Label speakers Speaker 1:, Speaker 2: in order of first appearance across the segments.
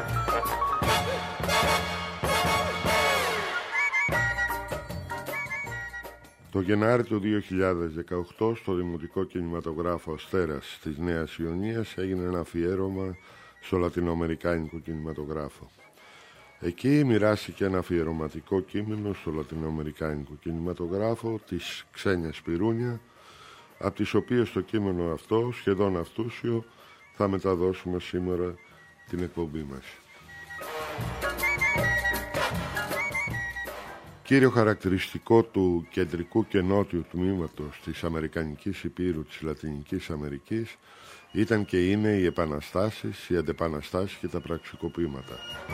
Speaker 1: Το Γενάρη του 2018 στο Δημοτικό Κινηματογράφο Αστέρας της Νέας Ιωνίας έγινε ένα αφιέρωμα στο λατινοαμερικάνικο κινηματογράφο. Εκεί μοιράστηκε ένα αφιερωματικό κείμενο στο λατινοαμερικάνικο κινηματογράφο της Ξένιας Σπυρούνια, από τις οποίες το κείμενο αυτό, σχεδόν αυτούσιο, θα μεταδώσουμε σήμερα την εκπομπή μας. Κύριο χαρακτηριστικό του κεντρικού και νότιου τμήματος της Αμερικανικής Υπήρου της Λατινικής Αμερικής ήταν και είναι οι επαναστάσεις, οι αντεπαναστάσεις και τα πραξικοπήματα.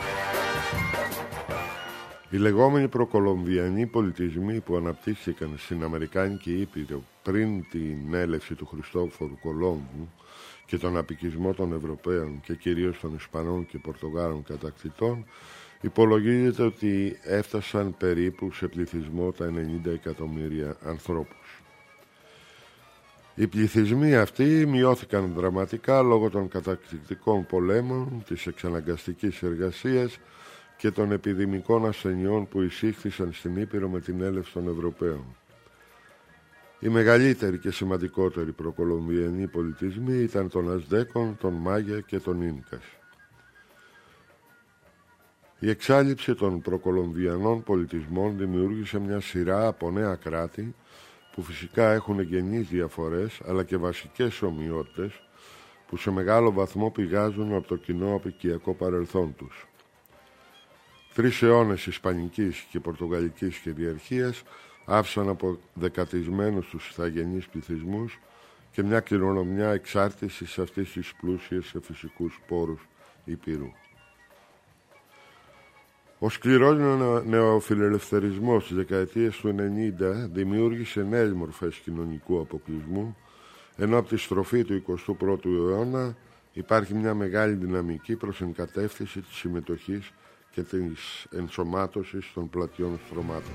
Speaker 1: Οι λεγόμενοι προκολομβιανοί πολιτισμοί που αναπτύχθηκαν στην Αμερικάνικη Ήπειρο πριν την έλευση του Χριστόφορου Κολόμβου και τον απικισμό των Ευρωπαίων και κυρίως των Ισπανών και Πορτογάλων κατακτητών, υπολογίζεται ότι έφτασαν περίπου σε πληθυσμό τα 90 εκατομμύρια ανθρώπους. Οι πληθυσμοί αυτοί μειώθηκαν δραματικά λόγω των κατακτητικών πολέμων, της εξαναγκαστικής εργασίας και των επιδημικών ασθενειών που εισήχθησαν στην Ήπειρο με την έλευση των Ευρωπαίων. Οι μεγαλύτεροι και σημαντικότεροι προκολομβιανοί πολιτισμοί ήταν των Αζτέκων, των Μάγια και των Ίνκας. Η εξάλειψη των προκολομβιανών πολιτισμών δημιούργησε μια σειρά από νέα κράτη που φυσικά έχουν εγγενείς διαφορές αλλά και βασικές ομοιότητες που σε μεγάλο βαθμό πηγάζουν από το κοινό απικιακό παρελθόν τους. 3 αιώνες ισπανικής και πορτογαλικής κυριαρχίας άφησαν από δεκατισμένους τους ηθαγενείς πληθυσμούς και μια κληρονομιά εξάρτησης αυτής της πλούσιας σε φυσικούς πόρους Υπήρου. Ο σκληρός νεοφιλελευθερισμός στις δεκαετίες του 90 δημιούργησε νέες μορφές κοινωνικού αποκλεισμού, ενώ από τη στροφή του 21ου αιώνα υπάρχει μια μεγάλη δυναμική προς εγκατεύθυνση της συμμετοχής και της ενσωμάτωσης των πλατιών στρωμάτων.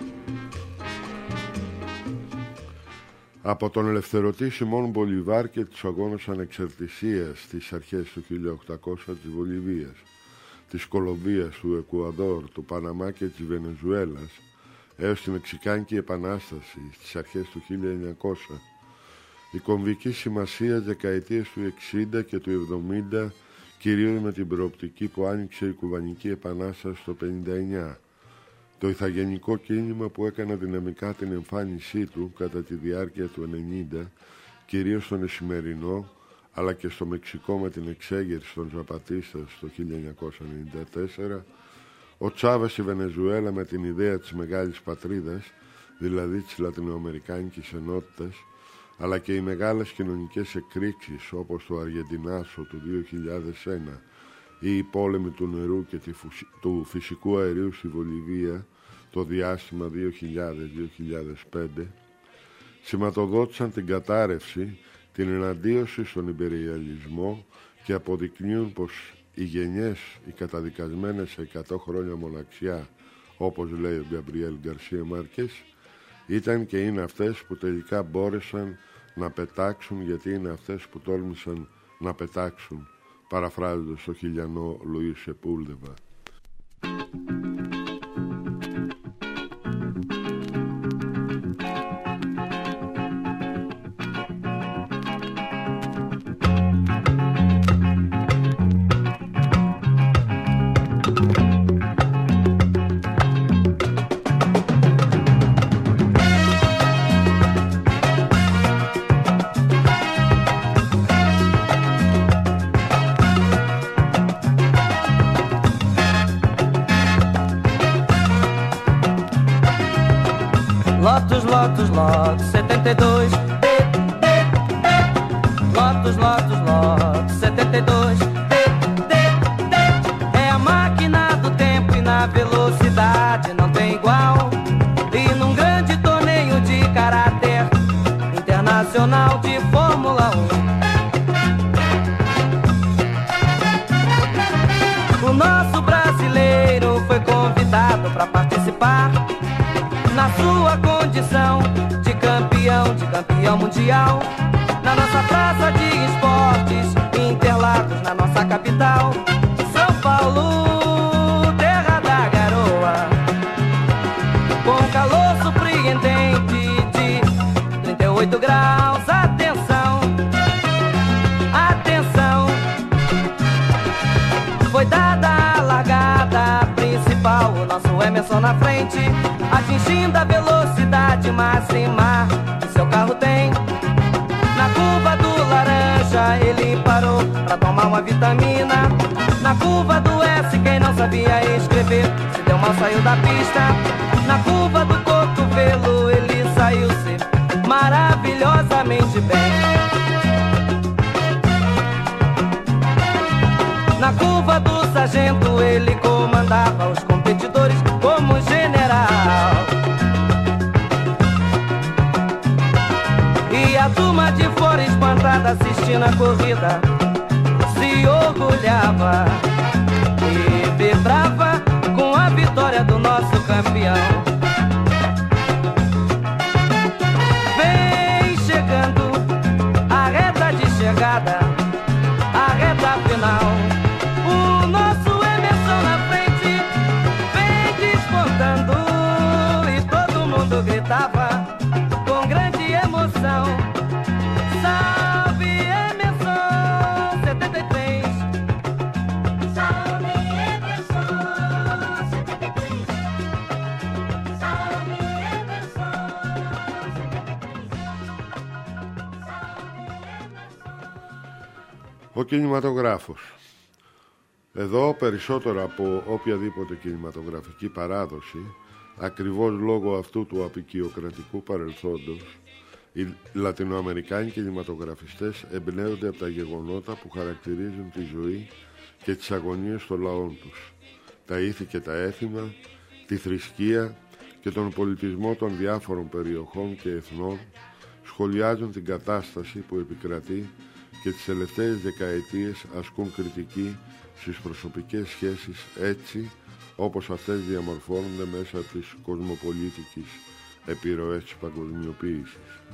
Speaker 1: Από τον ελευθερωτή Σιμών Μπολιβάρ και τους αγώνες ανεξαρτησίας στις αρχές του 1800 της Βολιβίας, της Κολομβίας, του Εκουαδόρ, του Παναμά και της Βενεζουέλας, έως τη Μεξικάνικη Επανάσταση στις αρχές του 1900, η κομβική σημασία δεκαετίες του 60 και του 70, κυρίως με την προοπτική που άνοιξε η Κουβανική Επανάσταση το 59, το ηθαγενικό κίνημα που έκανε δυναμικά την εμφάνισή του κατά τη διάρκεια του 90, κυρίως στον Ισημερινό, αλλά και στο Μεξικό με την εξέγερση των Ζαπατίστας το 1994, ο Τσάβες στη Βενεζουέλα με την ιδέα της μεγάλης πατρίδας, δηλαδή της Λατινοαμερικάνικης Ενότητας, αλλά και οι μεγάλες κοινωνικές εκρήξεις όπως το Αργεντινάσο του 2001 ή οι πόλεμοι του νερού και του φυσικού αερίου στη Βολιβία το διάστημα 2000-2005, σηματοδότησαν την κατάρρευση, την εναντίωση στον υπεριαλισμό και αποδεικνύουν πως οι γενιές, οι καταδικασμένες σε 100 χρόνια μοναξιά, όπως λέει ο Γκαμπριέλ Γκαρσία Μάρκες, ήταν και είναι αυτές που τελικά μπόρεσαν να πετάξουν, γιατί είναι αυτές που τόλμησαν να πετάξουν, παραφράζοντας το χιλιανό Λουίς Σεπούλδεβα.
Speaker 2: Lotus, Lotus, Lotus, 72. Lotus, Lotus, Lotus, 72. É a máquina do tempo e na velocidade não tem igual. E num grande torneio de caráter internacional de Fórmula 1, o nosso brasileiro foi convidado para participar na sua condição de campeão mundial, na nossa praça de esportes, Interlagos, na nossa capital, São Paulo Paulo, terra da garoa, com calor surpreendente de 38 graus. Atenção, atenção, foi dada a largada principal, o nosso Emerson na frente, atingindo a velocidade máxima que seu carro tem. Na curva do laranja ele parou pra tomar uma vitamina. Na curva do S quem não sabia escrever se deu mal, saiu da pista. Na curva do cotovelo ele saiu-se maravilhosamente bem. Na curva do sargento ele comandava os competidores como general. E a turma de fora espantada assistindo a corrida se orgulhava e vibrava com a vitória do nosso campeão. Vem chegando a reta de chegada, a reta final. O nosso Emerson na frente vem despontando e todo mundo gritava com grande emoção: salve Emerson 73, salve Emerson 73, salve Emerson 73.
Speaker 1: Ο κινηματογράφος. Εδώ περισσότερο από οποιαδήποτε κινηματογραφική παράδοση, ακριβώς λόγω αυτού του αποικιοκρατικού παρελθόντος, οι Λατινοαμερικάνοι κινηματογραφιστές εμπνέονται από τα γεγονότα που χαρακτηρίζουν τη ζωή και τις αγωνίες των λαών τους, τα ήθη και τα έθιμα, τη θρησκεία και τον πολιτισμό των διάφορων περιοχών και εθνών, σχολιάζουν την κατάσταση που επικρατεί και τις τελευταίες δεκαετίες ασκούν κριτική στις προσωπικές σχέσεις έτσι όπως αυτές διαμορφώνονται μέσα από τις κοσμοπολίτικες επιρροές της παγκοσμιοποίησης.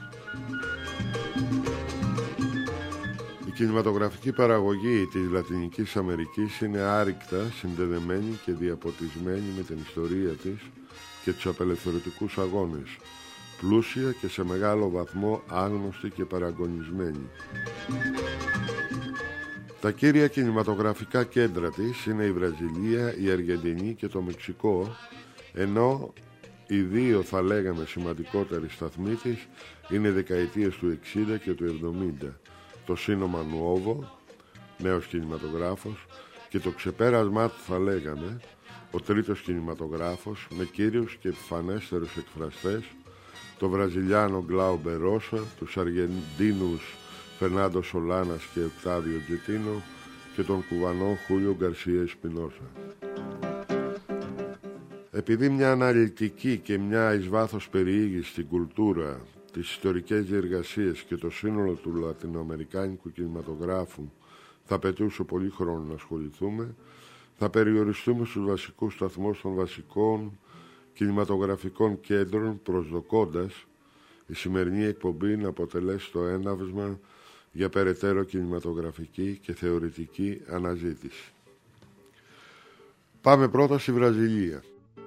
Speaker 1: Η κινηματογραφική παραγωγή της Λατινικής Αμερικής είναι άρρηκτα συνδεδεμένη και διαποτισμένη με την ιστορία της και τους απελευθερωτικούς αγώνες, πλούσια και σε μεγάλο βαθμό άγνωστη και παραγωνισμένη. Τα κύρια κινηματογραφικά κέντρα της είναι η Βραζιλία, η Αργεντινή και το Μεξικό, ενώ οι δύο θα λέγαμε σημαντικότεροι σταθμοί της είναι οι δεκαετίες του 60 και του 70, το Σύνομα Νουόβο, νέος κινηματογράφος, και το ξεπέρασμά του θα λέγαμε, ο τρίτος κινηματογράφος με κύριους και επιφανέστερους εκφραστές, το Βραζιλιάνο Γκλάουμπε Ρώσα, τους Αργεντίνους Φερνάντο Σολάνας και Οκτάβιο Τζετίνο και τον Κουβανό Χούλιο Γκαρσία Εσπινόσα. Επειδή μια αναλυτική και μια εις βάθος περιήγηση στην κουλτούρα, τις ιστορικές διεργασίες και το σύνολο του λατινοαμερικάνικου κινηματογράφου θα πετούσε πολύ χρόνο να ασχοληθούμε, θα περιοριστούμε στους βασικούς σταθμούς των βασικών κινηματογραφικών κέντρων, προσδοκώντας η σημερινή εκπομπή να αποτελέσει το έναυσμα για περαιτέρω κινηματογραφική και θεωρητική αναζήτηση. Πάμε πρώτα στη Βραζιλία.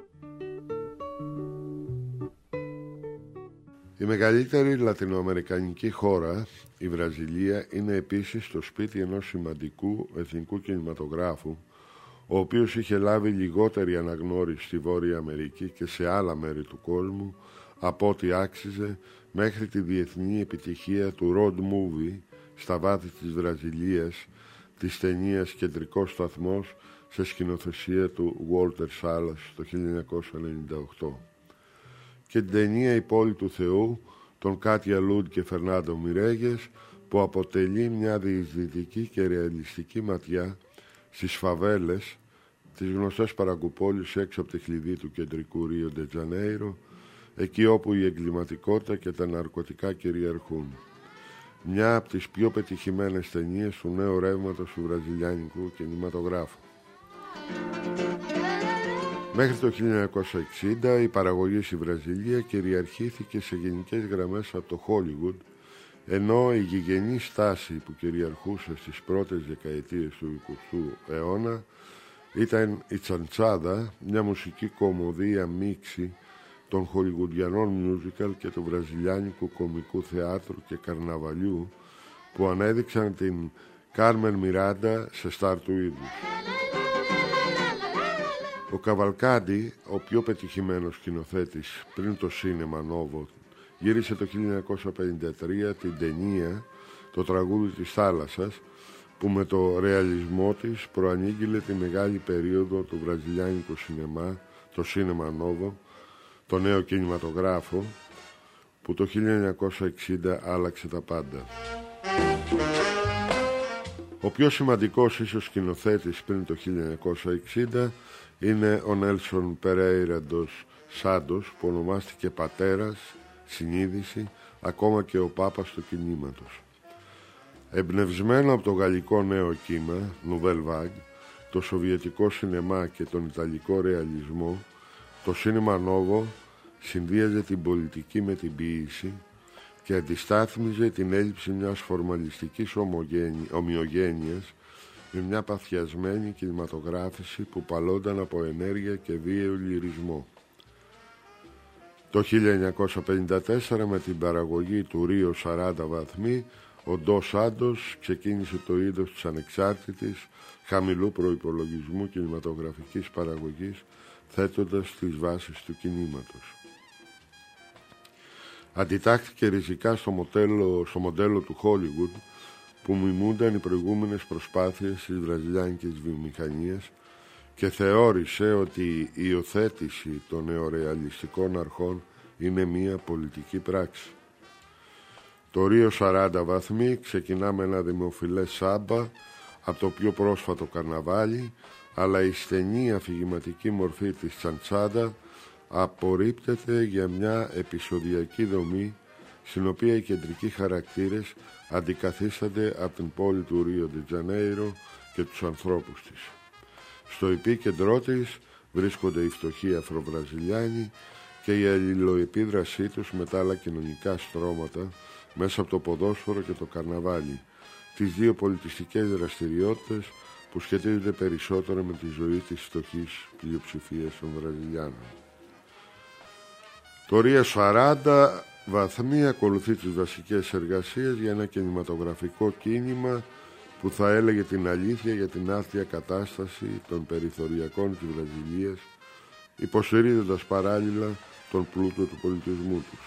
Speaker 1: Η μεγαλύτερη λατινοαμερικανική χώρα, η Βραζιλία, είναι επίσης το σπίτι ενός σημαντικού εθνικού κινηματογράφου, ο οποίος είχε λάβει λιγότερη αναγνώριση στη Βόρεια Αμερική και σε άλλα μέρη του κόσμου από ό,τι άξιζε μέχρι τη διεθνή επιτυχία του road movie στα βάθη της Βραζιλίας, της ταινίας «Κεντρικός σταθμός» σε σκηνοθεσία του Walter Salles το 1998 και την ταινία «Η πόλη του Θεού» των Κάτια Λούντ και Φερνάντο Μιρέγες, που αποτελεί μια διεισδυτική και ρεαλιστική ματιά στις φαβέλες, τις γνωστές παραγκουπόλεις έξω από τη χλειδί του κεντρικού Ρίο ντε Τζανέιρο, εκεί όπου η εγκληματικότητα και τα ναρκωτικά κυριαρχούν. Μια από τις πιο πετυχημένες ταινίες του νέου ρεύματος του βραζιλιάνικου κινηματογράφου. Μέχρι το 1960 η παραγωγή στη Βραζιλία κυριαρχήθηκε σε γενικές γραμμές από το Hollywood, ενώ η γηγενή στάση που κυριαρχούσε στις πρώτες δεκαετίες του 20ου αιώνα ήταν η Τσαντσάδα, μια μουσική κομμωδία μίξη των χολιγουντιανών musical και του βραζιλιάνικου κομικού θεάτρου και καρναβαλιού που ανέδειξαν την Κάρμεν Μιράντα σε στάρ του είδους. Ο Καβαλκάντι, ο πιο πετυχημένος σκηνοθέτης πριν το σίνεμα νόβο, γύρισε το 1953 την ταινία «Το τραγούδι της θάλασσας», που με το ρεαλισμό της προανήγγειλε τη μεγάλη περίοδο του βραζιλιάνικου σινεμά, το σίνεμα νόβο, το νέο κινηματογράφο, που το 1960 άλλαξε τα πάντα. Ο πιο σημαντικός ίσως σκηνοθέτης πριν το 1960 είναι ο Νέλσον Περέιρα ντος Σάντος, που ονομάστηκε πατέρας, συνείδηση, ακόμα και ο πάπας του κινήματος. Εμπνευσμένο από το γαλλικό νέο κύμα, Nouvelle Vague, το σοβιετικό σινεμά και τον ιταλικό ρεαλισμό, το σίνεμα νόβο συνδύαζε την πολιτική με την ποίηση και αντιστάθμιζε την έλλειψη μιας φορμαλιστικής ομοιογένειας με μια παθιασμένη κινηματογράφηση που παλώνταν από ενέργεια και βίαιο λυρισμό. Το 1954, με την παραγωγή του Ρίο 40 βαθμοί, ο Ντος Σάντος ξεκίνησε το είδος της ανεξάρτητης, χαμηλού προϋπολογισμού κινηματογραφικής παραγωγής, θέτοντας τις βάσεις του κινήματος. Αντιτάχθηκε ριζικά στο μοντέλο του Hollywood, που μιμούνταν οι προηγούμενες προσπάθειες της βραζιλιάνικης βιομηχανίας και θεώρησε ότι η υιοθέτηση των νεορεαλιστικών αρχών είναι μία πολιτική πράξη. Το Ρίο 40 βαθμοί ξεκινά με ένα δημοφιλές σάμπα από το πιο πρόσφατο καρναβάλι, αλλά η στενή αφηγηματική μορφή της Τσαντσάδα απορρίπτεται για μια επεισοδιακή δομή, στην οποία οι κεντρικοί χαρακτήρες αντικαθίστανται από την πόλη του Ρίο ντε Τζανέιρο και τους ανθρώπους της. Στο επίκεντρό της βρίσκονται οι φτωχοί Αφροβραζιλιάνοι και η αλληλοεπίδρασή τους με τα άλλα κοινωνικά στρώματα μέσα από το ποδόσφαιρο και το καρναβάλι, τις δύο πολιτιστικές δραστηριότητες που σχετίζονται περισσότερο με τη ζωή της φτωχής πλειοψηφίας των Βραζιλιάνων. Το Ρίο 40 βαθμοί ακολουθεί τις βασικές εργασίες για ένα κινηματογραφικό κίνημα που θα έλεγε την αλήθεια για την άρτια κατάσταση των περιθωριακών της Βραζιλίας, υποστηρίζοντας παράλληλα τον πλούτο του πολιτισμού τους.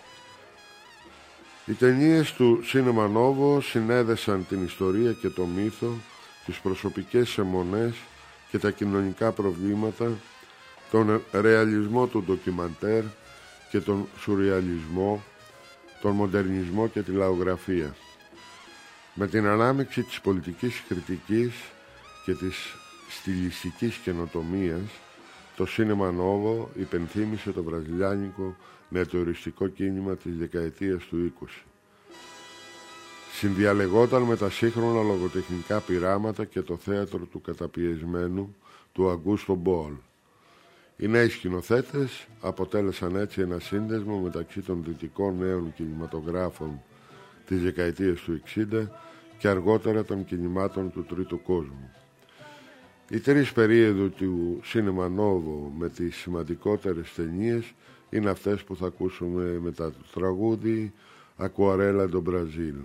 Speaker 1: Οι ταινίες του Σίνεμα Νόβο συνέδεσαν την ιστορία και το μύθο, τις προσωπικές αιμονές και τα κοινωνικά προβλήματα, τον ρεαλισμό του ντοκιμαντέρ και τον σουρεαλισμό, τον μοντερνισμό και τη λαογραφία. Με την ανάμειξη της πολιτικής κριτικής και της στιλιστικής καινοτομίας, το Σίνεμα Νόβο υπενθύμησε το βραζιλιάνικο νεοτοριστικό κίνημα της δεκαετίας του 20. Συνδιαλεγόταν με τα σύγχρονα λογοτεχνικά πειράματα και το θέατρο του καταπιεσμένου του Αγκούστο Μπόλ. Οι νέοι σκηνοθέτες αποτέλεσαν έτσι ένα σύνδεσμο μεταξύ των δυτικών νέων κινηματογράφων της δεκαετίας του 60 και αργότερα των κινημάτων του Τρίτου Κόσμου. Οι τρεις περίοδοι του Σίνεμα Νόβο με τις σημαντικότερες ταινίες είναι αυτές που θα ακούσουμε μετά το τραγούδι «Ακουαρέλα do Brasil».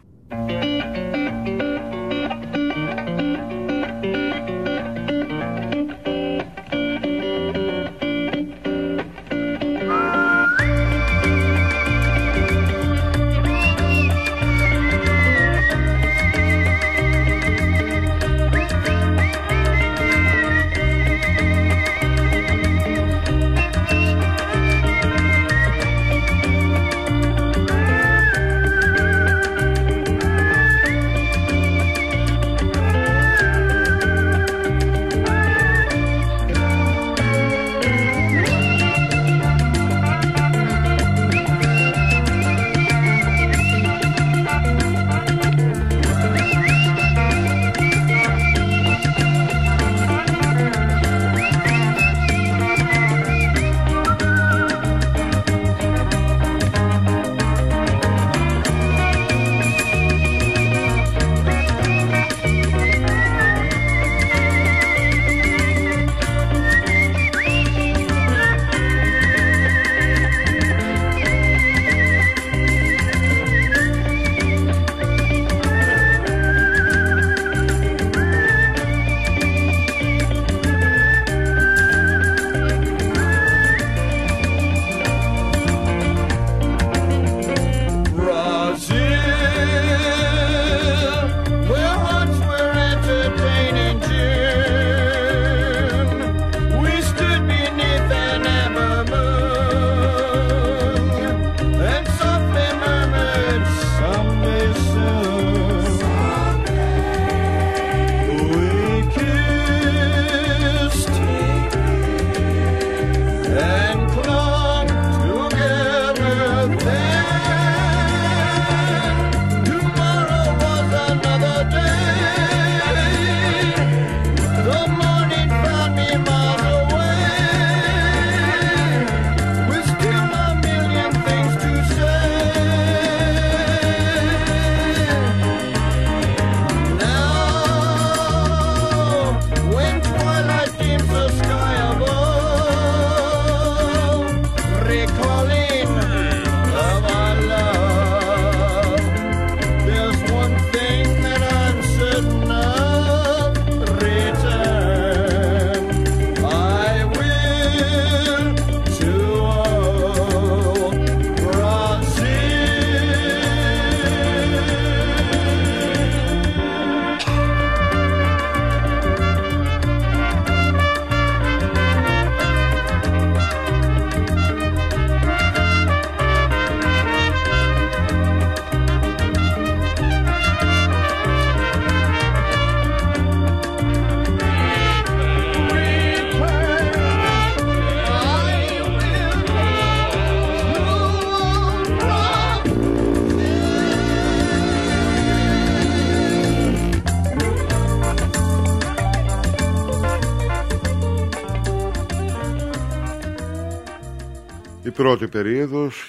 Speaker 1: Η πρώτη περίοδος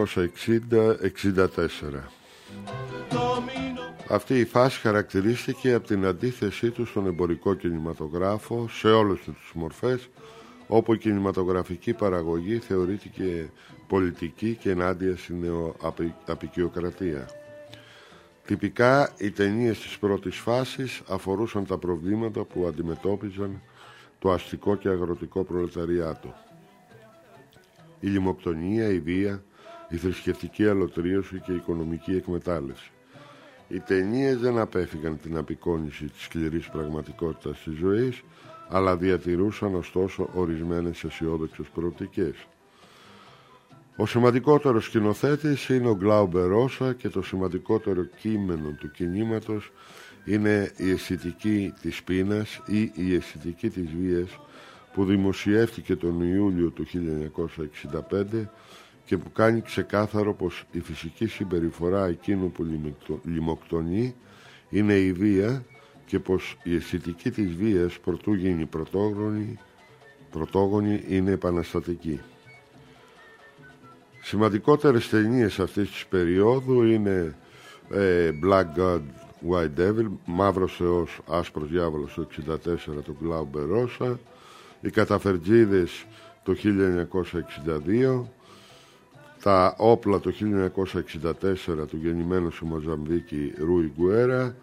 Speaker 1: 1960-64. Αυτή η φάση χαρακτηρίστηκε από την αντίθεσή του στον εμπορικό κινηματογράφο σε όλες τις μορφές, όπου η κινηματογραφική παραγωγή θεωρήθηκε πολιτική και ενάντια στη νεοαπικιοκρατία. Τυπικά οι ταινίες της πρώτης φάσης αφορούσαν τα προβλήματα που αντιμετώπιζαν το αστικό και αγροτικό προλεταριάτο. Η λιμοκτονία, η βία, η θρησκευτική αλωτρίωση και η οικονομική εκμετάλλευση. Οι ταινίες δεν απέφυγαν την απεικόνιση της σκληρής πραγματικότητας της ζωής, αλλά διατηρούσαν ωστόσο ορισμένες αισιόδοξες προοπτικές. Ο σημαντικότερος σκηνοθέτης είναι ο Γκλάουμπερ Ρώσα και το σημαντικότερο κείμενο του κινήματος είναι η αισθητική της πείνας ή η αισθητική της βίας, που δημοσιεύτηκε τον Ιούλιο του 1965 και που κάνει ξεκάθαρο πως η φυσική συμπεριφορά εκείνου που λιμοκτονεί είναι η βία και πως η αισθητική της βίας προτού γίνει πρωτόγονη είναι επαναστατική. Σημαντικότερες ταινίες αυτής της περίοδου είναι Black God, White Devil, Μαύρος Θεός, Άσπρος Διάβολος το 1964 του Γκλάουμπερ Ρώσα, Οι Καταφερτζίδες το 1962, Τα Όπλα το 1964 του γεννημένου στη Μοζαμβίκη Ρούι Γκουέρα,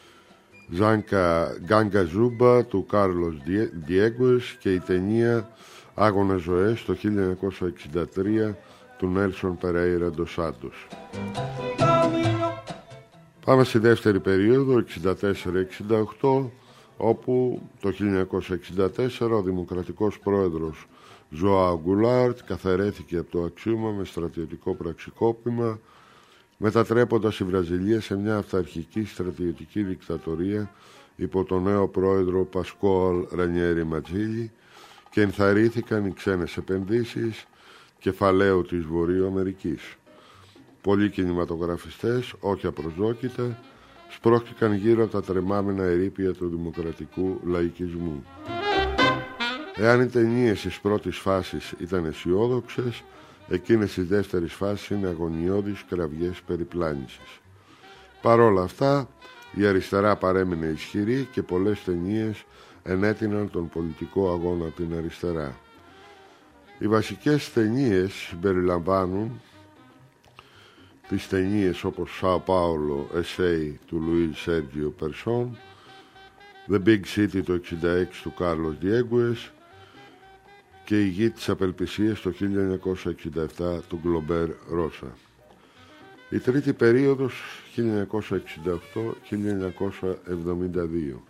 Speaker 1: Γκάγκα Ζούμπα του Κάρλος Διέγκουες και η ταινία Άγονες Ζωές το 1963 του Νέλσον Περέιρα ντος Σάντος. Πάμε στη δεύτερη περίοδο 64-68, όπου το 1964 ο δημοκρατικός πρόεδρος Ζωάου Γκουλάρτ καθαιρέθηκε από το αξίωμα με στρατιωτικό πραξικόπημα, μετατρέποντας η Βραζιλία σε μια αυταρχική στρατιωτική δικτατορία υπό τον νέο πρόεδρο Πασκόαλ Ρανιέρι Ματζίλη, και ενθαρρύνθηκαν οι ξένες επενδύσεις κεφαλαίου της Βορείου Αμερικής. Πολλοί κινηματογραφιστές, όχι απροσδόκητα, σπρώχτηκαν γύρω από τα τρεμάμενα ερείπια του δημοκρατικού λαϊκισμού. Εάν οι ταινίες της πρώτης φάσης ήταν αισιόδοξες, εκείνες της δεύτερης φάσης είναι αγωνιώδεις κραυγές περιπλάνησης. Παρόλα αυτά, η αριστερά παρέμεινε ισχυρή και πολλές ταινίες ενέτειναν τον πολιτικό αγώνα από την αριστερά. Οι βασικές ταινίες συμπεριλαμβάνουν τις ταινίες όπως Σάο Πάολο, Essay του Λουίς Σέργιο Περσόν, The Big City το 1966 του Κάρλος Διέγκουες και Η Γη της Απελπισίας το 1967 του Γκλάουμπερ Ρώσα. Η τρίτη περίοδος 1968-1972.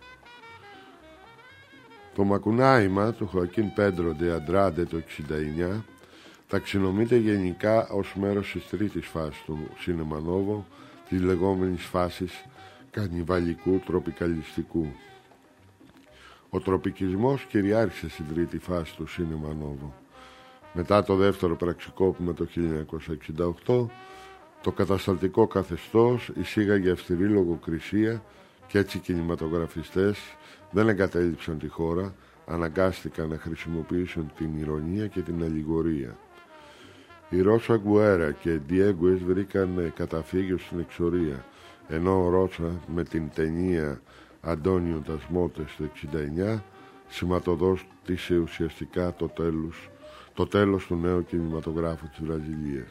Speaker 1: Το Μακουνάιμα του Χοακίν Πέντρο ντε Αντράντε το 1969 ταξινομείται γενικά ως μέρος της τρίτης φάσης του Σίνεμα Νόβο, της λεγόμενης φάσης κανιβαλικού τροπικαλιστικού. Ο τροπικισμός κυριάρχησε στην τρίτη φάση του Σίνεμα Νόβο. Μετά το δεύτερο πραξικόπημα το 1968, το κατασταλτικό καθεστώς εισήγαγε αυστηρή λογοκρισία και έτσι οι κινηματογραφιστές δεν εγκατέλειψαν τη χώρα, αναγκάστηκαν να χρησιμοποιήσουν την ηρωνία και την αλληγορία. Η Ρώσα Γκουέρα και Διέγκουες βρήκαν καταφύγιο στην εξορία, ενώ ο Ρώσα με την ταινία Αντώνιο das Motes το 1969 σηματοδότησε ουσιαστικά το τέλος του νέου κινηματογράφου της Βραζιλίας.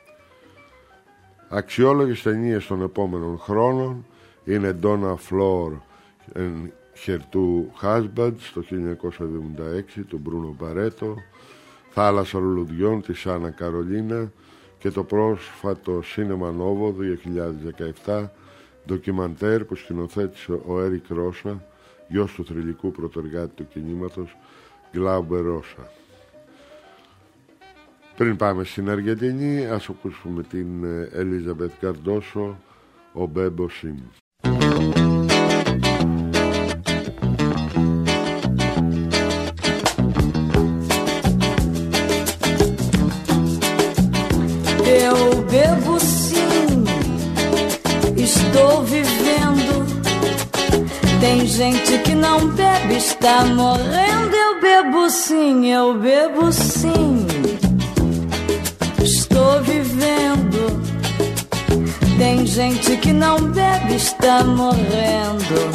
Speaker 1: Αξιόλογες ταινίες των επόμενων χρόνων είναι Donna Floor and Her Two Husbands το 1976 του Μπρούνο Μπαρέτο, Θάλασσα Λουλουδιών της Άννα Καρολίνα και το πρόσφατο Σίνεμα Νόβο 2017 ντοκιμαντέρ που σκηνοθέτησε ο Έρικ Ρώσα, γιος του θρυλικού πρωτοεργάτη του κινήματος Γκλάουμπερ Ρώσα. Πριν πάμε στην Αργεντινή, ας ακούσουμε την Ελίζαμπεθ Καρντόσο, ο Μπέμπο Σιμ.
Speaker 3: Eu bebo sim, estou vivendo. Tem gente que não bebe, está morrendo. Eu bebo sim, gente que não bebe, está morrendo.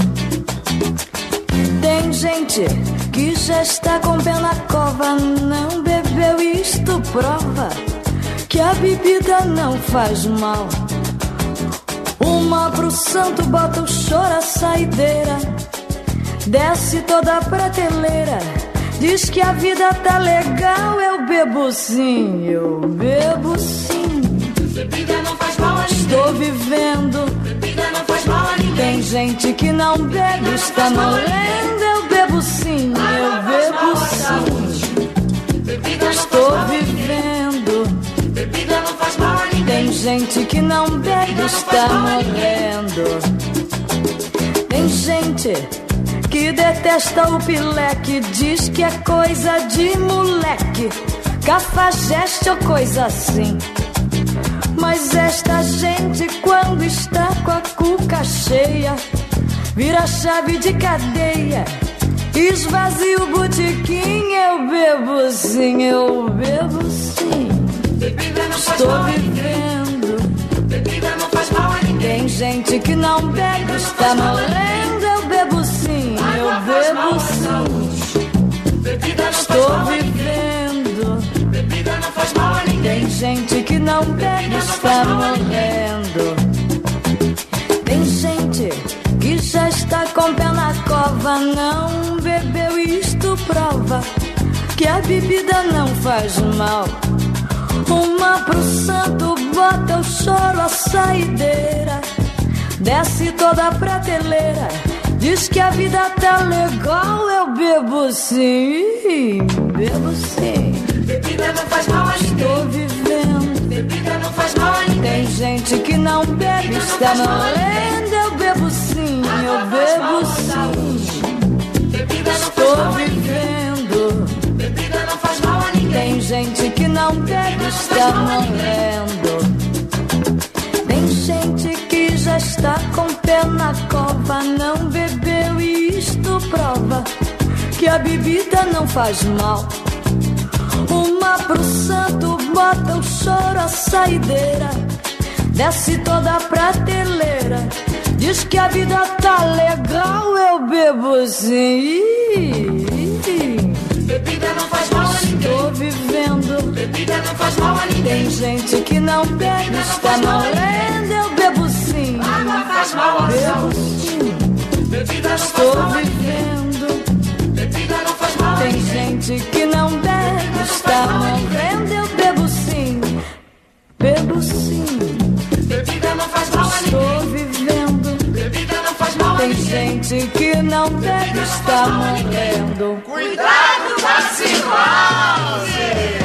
Speaker 3: Tem gente que já está com pé na cova, não bebeu, isto prova que a bebida não faz mal. Uma pro santo bota o choro, a saideira, desce toda a prateleira, diz que a vida tá legal. Eu bebo sim, eu bebo sim.
Speaker 4: Bebida não faz mal a ninguém.
Speaker 3: Estou vivendo.
Speaker 4: Bebida não faz mal a ninguém.
Speaker 3: Tem gente que não bebe, está morrendo. Eu bebo sim, eu bebo sim. Estou vivendo.
Speaker 4: Bebida não faz mal a ninguém.
Speaker 3: Tem gente que não bebe, está morrendo. Tem gente que detesta o pileque, diz que é coisa de moleque, cafajeste ou coisa assim. Mas esta gente, quando está com a cuca cheia, vira chave de cadeia, esvazia o botequim. Eu bebo sim, eu bebo sim.
Speaker 4: Bebida não faz
Speaker 3: Estou
Speaker 4: mal a ninguém.
Speaker 3: vivendo.
Speaker 4: Bebida não faz mal a ninguém.
Speaker 3: Tem gente que não bebe, está morrendo. Eu bebo sim, eu bebo sim.
Speaker 4: Bebida não faz
Speaker 3: Estou
Speaker 4: mal a ninguém.
Speaker 3: vivendo.
Speaker 4: Bebida não faz mal a ninguém.
Speaker 3: Tem gente que não bebe, está morrendo. Tem gente que já está com o pé na cova, não bebeu, isto prova que a bebida não faz mal. Uma pro santo bota o choro, a saideira, desce toda a prateleira, diz que a vida tá legal. Eu bebo sim, bebo sim.
Speaker 4: Bebida não faz mal a ninguém.
Speaker 3: Estou vivendo.
Speaker 4: Bebida não faz mal a ninguém.
Speaker 3: Tem gente que não bebe, está morrendo. Eu bebo sim, eu bebo sim.
Speaker 4: Bebida não faz
Speaker 3: Estou
Speaker 4: mal a ninguém.
Speaker 3: vivendo.
Speaker 4: Bebida não faz mal a ninguém.
Speaker 3: Tem gente que não bebe, está morrendo. Tem gente que já está com o pé na cova, não bebeu, e isto prova que a bebida não faz mal. Uma pro santo bota o choro, a saideira, desce toda a prateleira, diz que a vida tá legal. Eu bebo sim.
Speaker 4: Bebida não faz mal a ninguém.
Speaker 3: Estou vivendo.
Speaker 4: Bebida não faz mal a ninguém.
Speaker 3: Tem gente que não bebe, está morrendo. Eu bebo sim.
Speaker 4: Água faz mal à
Speaker 3: Bebo
Speaker 4: saúde.
Speaker 3: sim.
Speaker 4: Bebida não faz
Speaker 3: Estou
Speaker 4: mal a ninguém.
Speaker 3: vivendo.
Speaker 4: Bebida não faz mal a
Speaker 3: Tem
Speaker 4: ninguém.
Speaker 3: gente que não bebe, está morrendo. Eu bebo sim. Bebo sim.
Speaker 4: Bebida não faz mal a ninguém.
Speaker 3: Estou vivendo.
Speaker 4: Bebida não faz mal a
Speaker 3: Tem
Speaker 4: ninguém.
Speaker 3: gente que não bebe, está morrendo.
Speaker 4: Cuidado com a cirrose!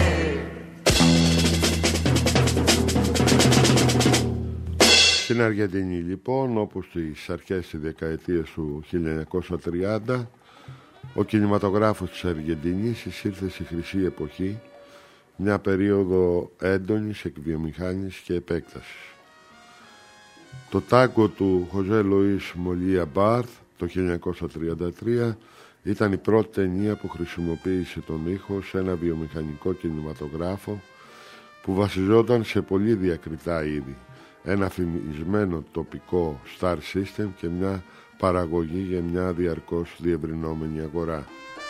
Speaker 1: Στην Αργεντινή λοιπόν, όπως στις αρχές της δεκαετίας του 1930, ο κινηματογράφος της Αργεντινής εισήλθε στη χρυσή εποχή, μια περίοδο έντονης εκβιομηχάνησης και επέκτασης. Το τάγκο του Χοζέ Λουίς Μολία Μπάρθ το 1933 ήταν η πρώτη ταινία που χρησιμοποίησε τον ήχο σε ένα βιομηχανικό κινηματογράφο που βασιζόταν σε πολύ διακριτά είδη, ένα φημισμένο τοπικό star system και μια παραγωγή για μια διαρκώς διευρυνόμενη αγορά.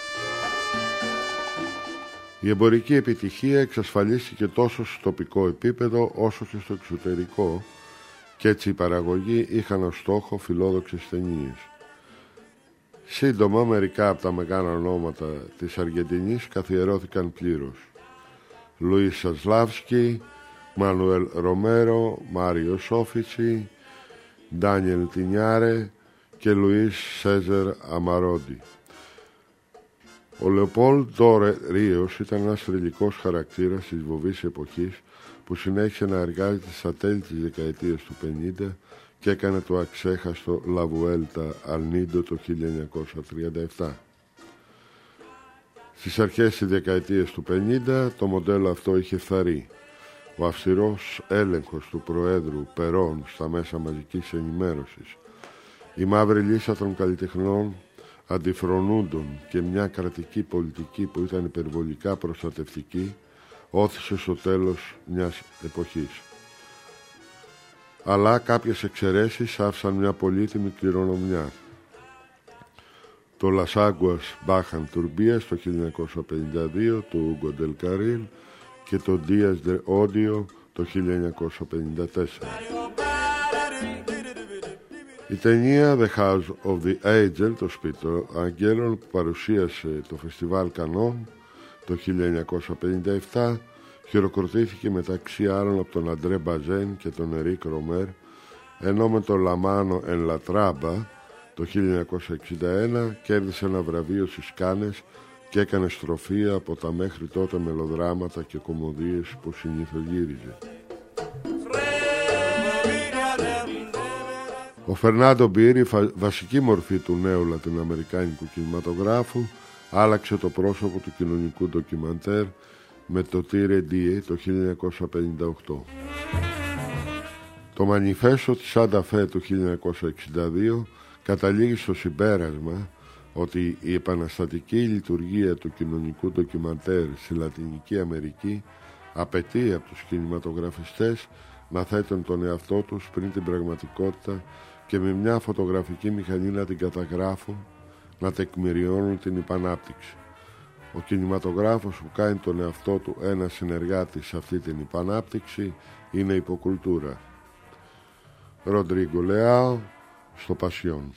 Speaker 1: Η εμπορική επιτυχία εξασφαλίστηκε τόσο στο τοπικό επίπεδο όσο και στο εξωτερικό και έτσι οι παραγωγοί είχαν ως στόχο φιλόδοξες ταινίες. Σύντομα μερικά από τα μεγάλα ονόματα της Αργεντινής καθιερώθηκαν πλήρως. Λουίς Σασλάβσκι, Μανουέλ Ρομέρο, Μάριο Σόφιτσι, Ντάνιελ Τινιάρε και Λουίς Σέζερ Αμαρόντι. Ο Λεοπόλντ Ντόρε Ρίος ήταν ένας θρυλικός χαρακτήρας της βοβής εποχής που συνέχισε να εργάζεται στα τέλη της δεκαετίας του 50 και έκανε το αξέχαστο La Vuelta al Nido το 1937. Στις αρχές της δεκαετίας του 50 το μοντέλο αυτό είχε φθαρεί. Ο αυστηρός έλεγχος του Προέδρου Περόν στα μέσα μαζικής ενημέρωσης, η μαύρη λίστα των καλλιτεχνών αντιφρονούντων και μια κρατική πολιτική που ήταν υπερβολικά προστατευτική όθησε στο τέλος μιας εποχής. αλλά κάποιες εξαιρέσεις άφησαν μια πολύτιμη κληρονομιά. Το Las Aguas Bajan Turbias το 1952 του Hugo del Carril και το Días de Odio το 1954. Η ταινία The House of the Angel, το σπίτι των Αγγέλων, που παρουσίασε το φεστιβάλ Κανών το 1957, χειροκροτήθηκε μεταξύ άλλων από τον Αντρέ Μπαζέν και τον Ερίκ Ρομέρ, ενώ με το Λαμάνο εν Λατράμπα το 1961 κέρδισε ένα βραβείο στις Κάνες και έκανε στροφή από τα μέχρι τότε μελοδράματα και κομμωδίες που συνήθως γύριζε. Ο Φερνάντο Μπίρι, βασική μορφή του νέου λατινοαμερικάνικου κινηματογράφου, άλλαξε το πρόσωπο του κοινωνικού ντοκιμαντέρ με το Tire Die το 1958. Το μανιφέστο της Σάντα Φέ του 1962 καταλήγει στο συμπέρασμα ότι η επαναστατική λειτουργία του κοινωνικού ντοκιμαντέρ στη Λατινική Αμερική απαιτεί από τους κινηματογραφιστές να θέτουν τον εαυτό τους πριν την πραγματικότητα και με μια φωτογραφική μηχανή να την καταγράφουν, να τεκμηριώνουν την υπανάπτυξη. Ο κινηματογράφος που κάνει τον εαυτό του ένα συνεργάτη σε αυτή την υπανάπτυξη είναι υποκουλτούρα. Ροντρίγκο Λεάο, στο Πασιόν.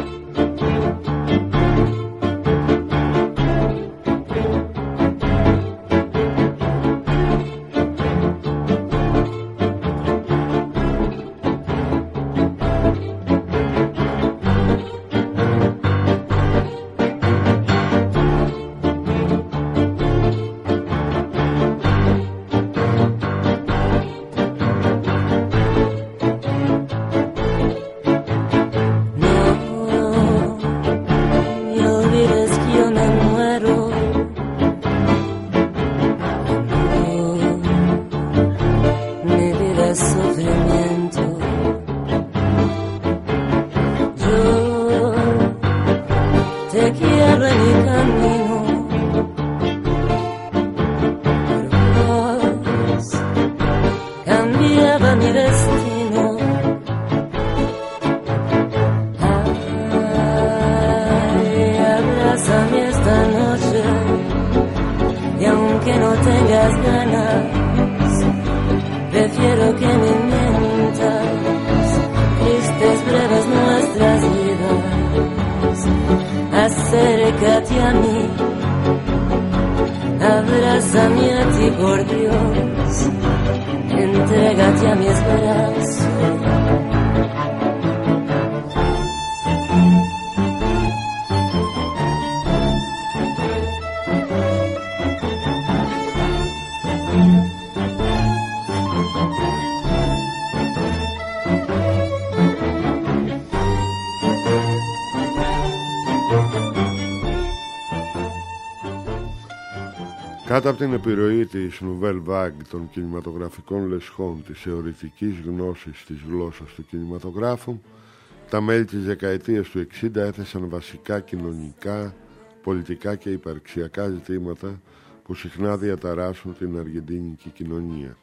Speaker 1: Κάτω από την επιρροή της Nouvelle Vague των κινηματογραφικών λεσχών της θεωρητικής γνώσης της γλώσσας του κινηματογράφου, τα μέλη της δεκαετίας του 60 έθεσαν βασικά κοινωνικά, πολιτικά και υπαρξιακά ζητήματα που συχνά διαταράσσουν την αργεντίνικη κοινωνία.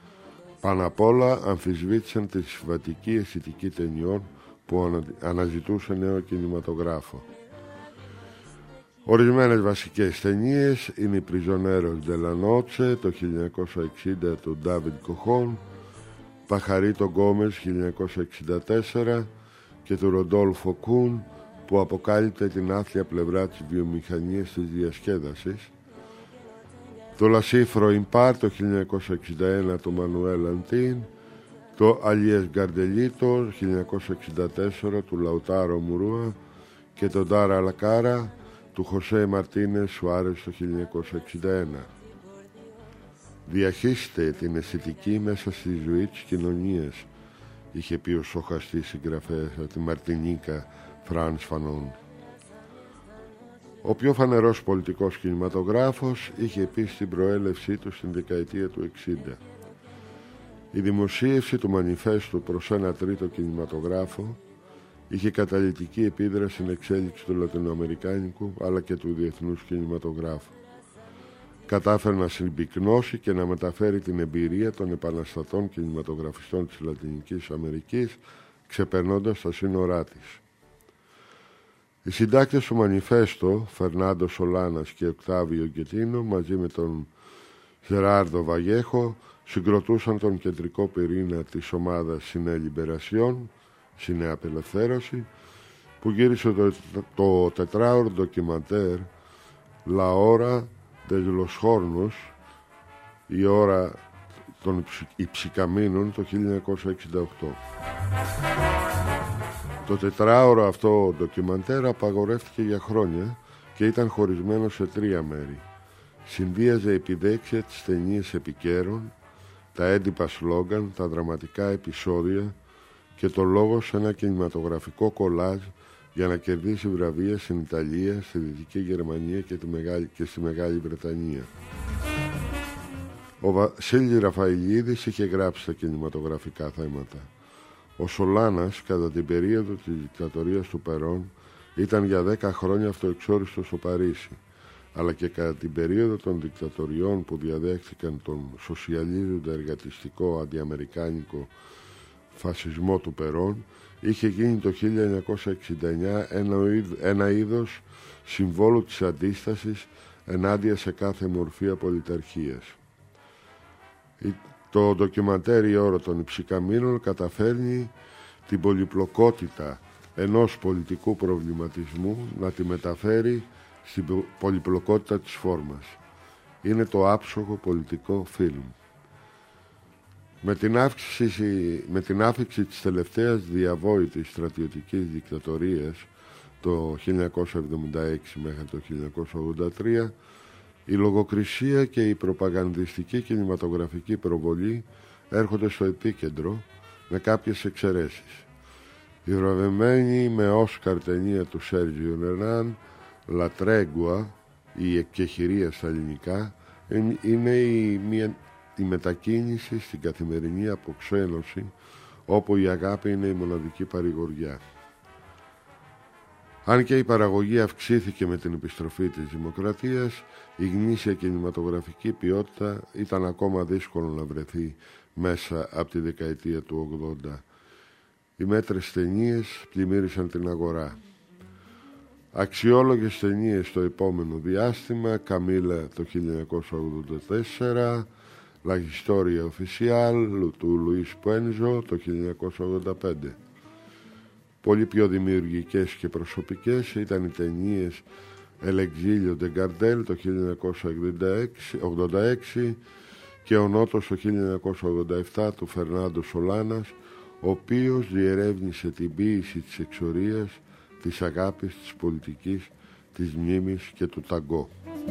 Speaker 1: Πάνω απ' όλα αμφισβήτησαν τη συμβατική αισθητική ταινιών που αναζητούσε νέο κινηματογράφο. Ορισμένες βασικές ταινίες είναι η Prisioneros de la Noche το 1960 του Ντάβιντ Κοχόν, Παχαρίτο Γκόμες 1964 και του Ροντόλφο Κούν, που αποκάλυπτε την άθλια πλευρά της βιομηχανίας της διασκέδασης, το La Cifra Impar το 1961 του Μανουέλ Αντίν, το Alies Gardelito 1964 του Λαουτάρο Μουρούα και το Ντάρα Λακάρα του Χωσέ Μαρτίνες Σουάρες το 1961. «Διαχείστε την αισθητική μέσα στη ζωή της κοινωνίας», είχε πει ο σοχαστής συγγραφέας από τη Μαρτινίκα Φρανς Φανόν. Ο πιο φανερός πολιτικός κινηματογράφος είχε επίσης την προέλευσή του στην δεκαετία του 60. Η δημοσίευση του μανιφέστου προς ένα τρίτο κινηματογράφο είχε καταλυτική επίδραση στην εξέλιξη του λατινοαμερικάνικου αλλά και του διεθνούς κινηματογράφου. κατάφερε να συμπυκνώσει και να μεταφέρει την εμπειρία των επαναστατών κινηματογραφιστών της Λατινικής Αμερικής, ξεπερνώντας τα σύνορά της. Οι συντάκτες του Μανιφέστο, Φερνάντο Σολάνας και Οκτάβιο Γκετίνο, μαζί με τον Ζεράρδο Βαγέχο, συγκροτούσαν τον κεντρικό πυρήνα της ομάδας Σινέ Λιμπερασιόν, Σινέ Απελευθέρωση, που γύρισε το τετράωρο ντοκιμαντέρ La Hora de los Hornos, η ώρα των Υψικαμίνων, το 1968. Το τετράωρο αυτό ντοκιμαντέρ απαγορεύτηκε για χρόνια και ήταν χωρισμένο σε 3 μέρη. Συνδύαζε επιδέξια τις ταινίες επικαίρων, τα έντυπα σλόγγαν, τα δραματικά επεισόδια και το λόγο σε ένα κινηματογραφικό κολάζ για να κερδίσει βραβεία στην Ιταλία, στη Δυτική Γερμανία και στη Μεγάλη Βρετανία. Ο Βασίλης Ραφαηλίδης είχε γράψει τα κινηματογραφικά θέματα. Ο Σολάνας, κατά την περίοδο της δικτατορίας του Περόν, ήταν για 10 χρόνια αυτοεξόριστος στο Παρίσι, αλλά και κατά την περίοδο των δικτατοριών που διαδέχθηκαν τον σοσιαλίζοντα εργατιστικό αντιαμερικάνικο φασισμό του Περόν, είχε γίνει το 1969 ένα είδος συμβόλου της αντίστασης ενάντια σε κάθε μορφή απολυταρχίας. Το ντοκιμαντέρ «Η ώρα των Υψικαμίνων» καταφέρνει την πολυπλοκότητα ενός πολιτικού προβληματισμού να τη μεταφέρει στην πολυπλοκότητα της φόρμας. Είναι το άψογο πολιτικό φιλμ. Με την άφηξη της τελευταίας διαβόητης στρατιωτικής δικτατορίας το 1976 μέχρι το 1983, η λογοκρισία και η προπαγανδιστική κινηματογραφική προβολή έρχονται στο επίκεντρο με κάποιες εξαιρέσεις. Η βραβευμένη με Όσκαρ ταινία του Σέργιο Λεράν, La Tregua, η εκκεχηρία στα ελληνικά, είναι η μετακίνηση στην καθημερινή αποξένωση, όπου η αγάπη είναι η μοναδική παρηγοριά. Αν και η παραγωγή αυξήθηκε με την επιστροφή της δημοκρατίας, η γνήσια κινηματογραφική ποιότητα ήταν ακόμα δύσκολο να βρεθεί μέσα από τη δεκαετία του 80. Οι μέτρες ταινίες πλημμύρισαν την αγορά. Αξιόλογες ταινίες στο επόμενο διάστημα: Καμίλα το 1984, La Historia Oficial του Λουίς Πουένζο το 1985. Πολύ πιο δημιουργικές και προσωπικές ήταν οι ταινίες El Exilio de Gardel το 1986 και Ο Νότος το 1987 του Φερνάντο Σολάνας, ο οποίος διερεύνησε την ποίηση της εξορίας, της αγάπης, της πολιτικής, της μνήμης και του ταγκό.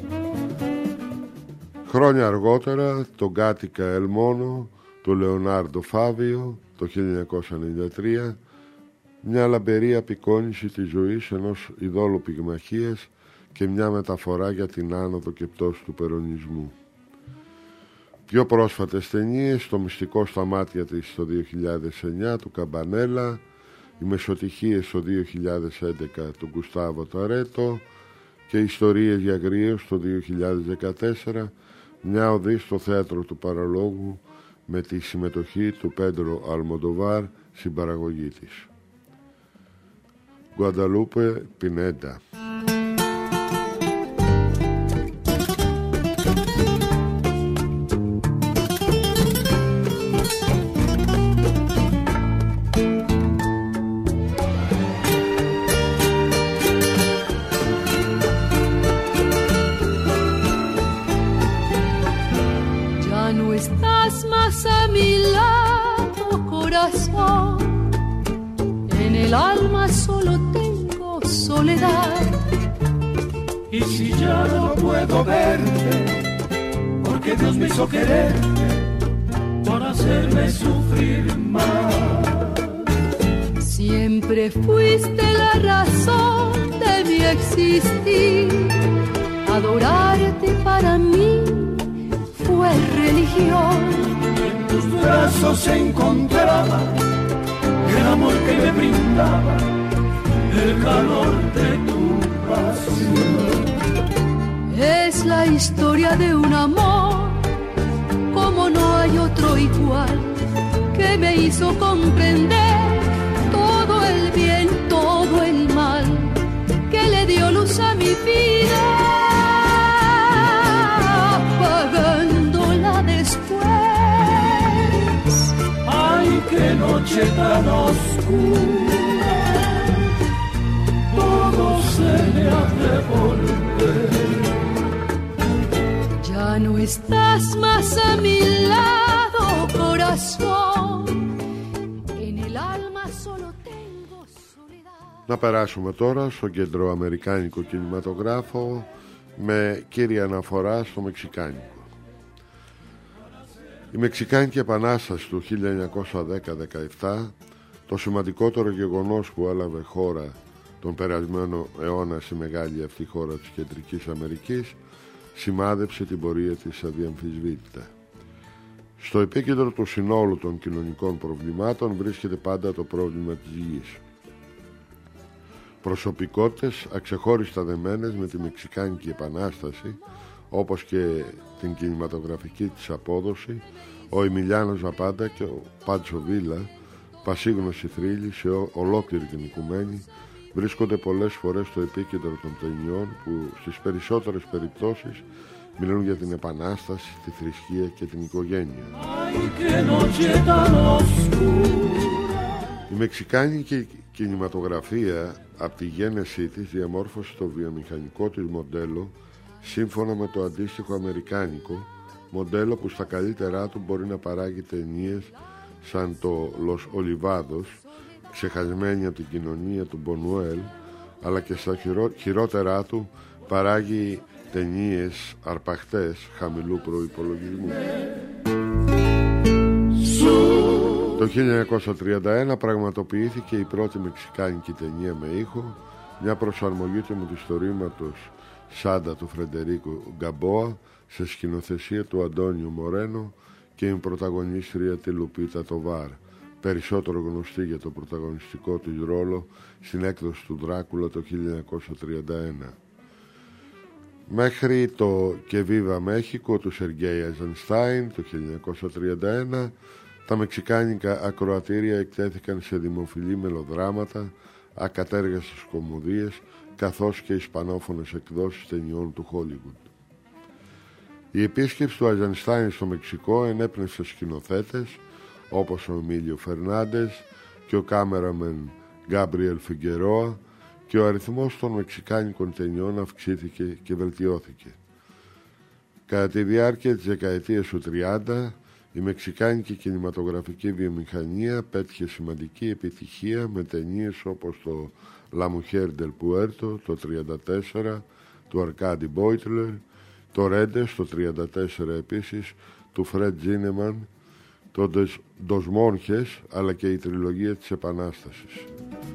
Speaker 1: Χρόνια αργότερα, το Γκάτικα Ελμόνο του Λεωνάρντο Φάβιο το 1993, μια λαμπερή απεικόνιση της ζωής ενός ειδόλου πυγμαχίας και μια μεταφορά για την άνοδο και πτώση του περονισμού. Πιο πρόσφατες ταινίες: Το μυστικό στα μάτια της το 2009 του Καμπανέλα, Οι Μεσοτυχίες το 2011 του Γκουστάβο Ταρέτο και Ιστορίες για Γρήος το 2014, μια οδή στο θέατρο του παραλόγου με τη συμμετοχή του Πέντρο Αλμοντοβάρ στην παραγωγή της. Γκουανταλούπε Πινέντα.
Speaker 5: Y si ya no puedo verte, porque Dios me hizo quererte para hacerme sufrir más.
Speaker 3: Siempre fuiste la razón de mi existir. Adorarte para mí fue religión.
Speaker 5: En tus brazos se encontraba el amor que me brindaba el calor de tu pasión.
Speaker 3: Es la historia de un amor como no hay otro igual, que me hizo comprender todo el bien, todo el mal, que le dio luz a mi vida, apagándola después.
Speaker 5: Ay, qué noche tan oscura, todo se me hace volver.
Speaker 3: Ya no estás más a mi lado, corazón. En el alma solo tengo soledad.
Speaker 1: Να περάσουμε τώρα στο κεντροαμερικάνικο κινηματογράφο με κύρια αναφορά στο μεξικάνικο. Η Μεξικάνικη Επανάσταση του 1910-17, το σημαντικότερο γεγονός που έλαβε χώρα τον περασμένο αιώνα στη μεγάλη αυτή χώρα της Κεντρικής Αμερικής, σημάδεψε την πορεία της αδιαμφισβήτητα. Στο επίκεντρο του συνόλου των κοινωνικών προβλημάτων βρίσκεται πάντα το πρόβλημα της γης. Προσωπικότητες αξεχώριστα δεμένες με τη Μεξικάνικη Επανάσταση, όπως και την κινηματογραφική της απόδοση, ο Εμιλιάνο Ζαπάντα και ο Πάντσο Βίλα, πασίγνωστοι θρύλοι σε ολόκληρη την οικουμένη, βρίσκονται πολλές φορές στο επίκεντρο των ταινιών που στις περισσότερες περιπτώσεις μιλούν για την Επανάσταση, τη θρησκεία και την οικογένεια. Η μεξικάνικη κινηματογραφία από τη γένεσή της διαμόρφωσε το βιομηχανικό της μοντέλο σύμφωνα με το αντίστοιχο αμερικάνικο μοντέλο που στα καλύτερά του μπορεί να παράγει ταινίες σαν το Los Olivados, ξεχασμένη από την κοινωνία του Μπονουέλ, αλλά και στα χειρότερά του παράγει ταινίες αρπαχτές χαμηλού προϋπολογισμού. Το 1931 πραγματοποιήθηκε η πρώτη μεξικάνικη ταινία με ήχο, μια προσαρμογή του μυθιστορήματος Σάντα του Φρεντερίκο Γκαμπόα σε σκηνοθεσία του Αντώνιο Μορένο και η πρωταγωνίστρια τη Λουπίτα Τοβάρ, περισσότερο γνωστή για το πρωταγωνιστικό της ρόλο στην έκδοση του Δράκουλα το 1931. Μέχρι το «Και Βίβα Μέχικο» του Σεργέη Αιζενστάιν το 1931, τα μεξικάνικα ακροατήρια εκτέθηκαν σε δημοφιλή μελοδράματα, ακατέργαστες κομμωδίες, καθώς και ισπανόφωνες εκδόσεις ταινιών του Χόλιγουντ. Η επίσκεψη του Αιζενστάιν στο Μεξικό ενέπνευσε σκηνοθέτες όπως ο Εμίλιο Φερνάντες και ο κάμεραμεν Γκάμπριελ Φιγκερόα, και ο αριθμός των μεξικάνικων ταινιών αυξήθηκε και βελτιώθηκε. Κατά τη διάρκεια της δεκαετίας του 30, η μεξικάνικη κινηματογραφική βιομηχανία πέτυχε σημαντική επιτυχία με ταινίες όπως το La Mujer del Puerto το 1934 του Αρκάντι Μπόιτλερ, το Ρέντες το 1934 επίσης του Φρεντ Τζίνεμαν, το Dos Monjes, αλλά και η τριλογία της Επανάστασης.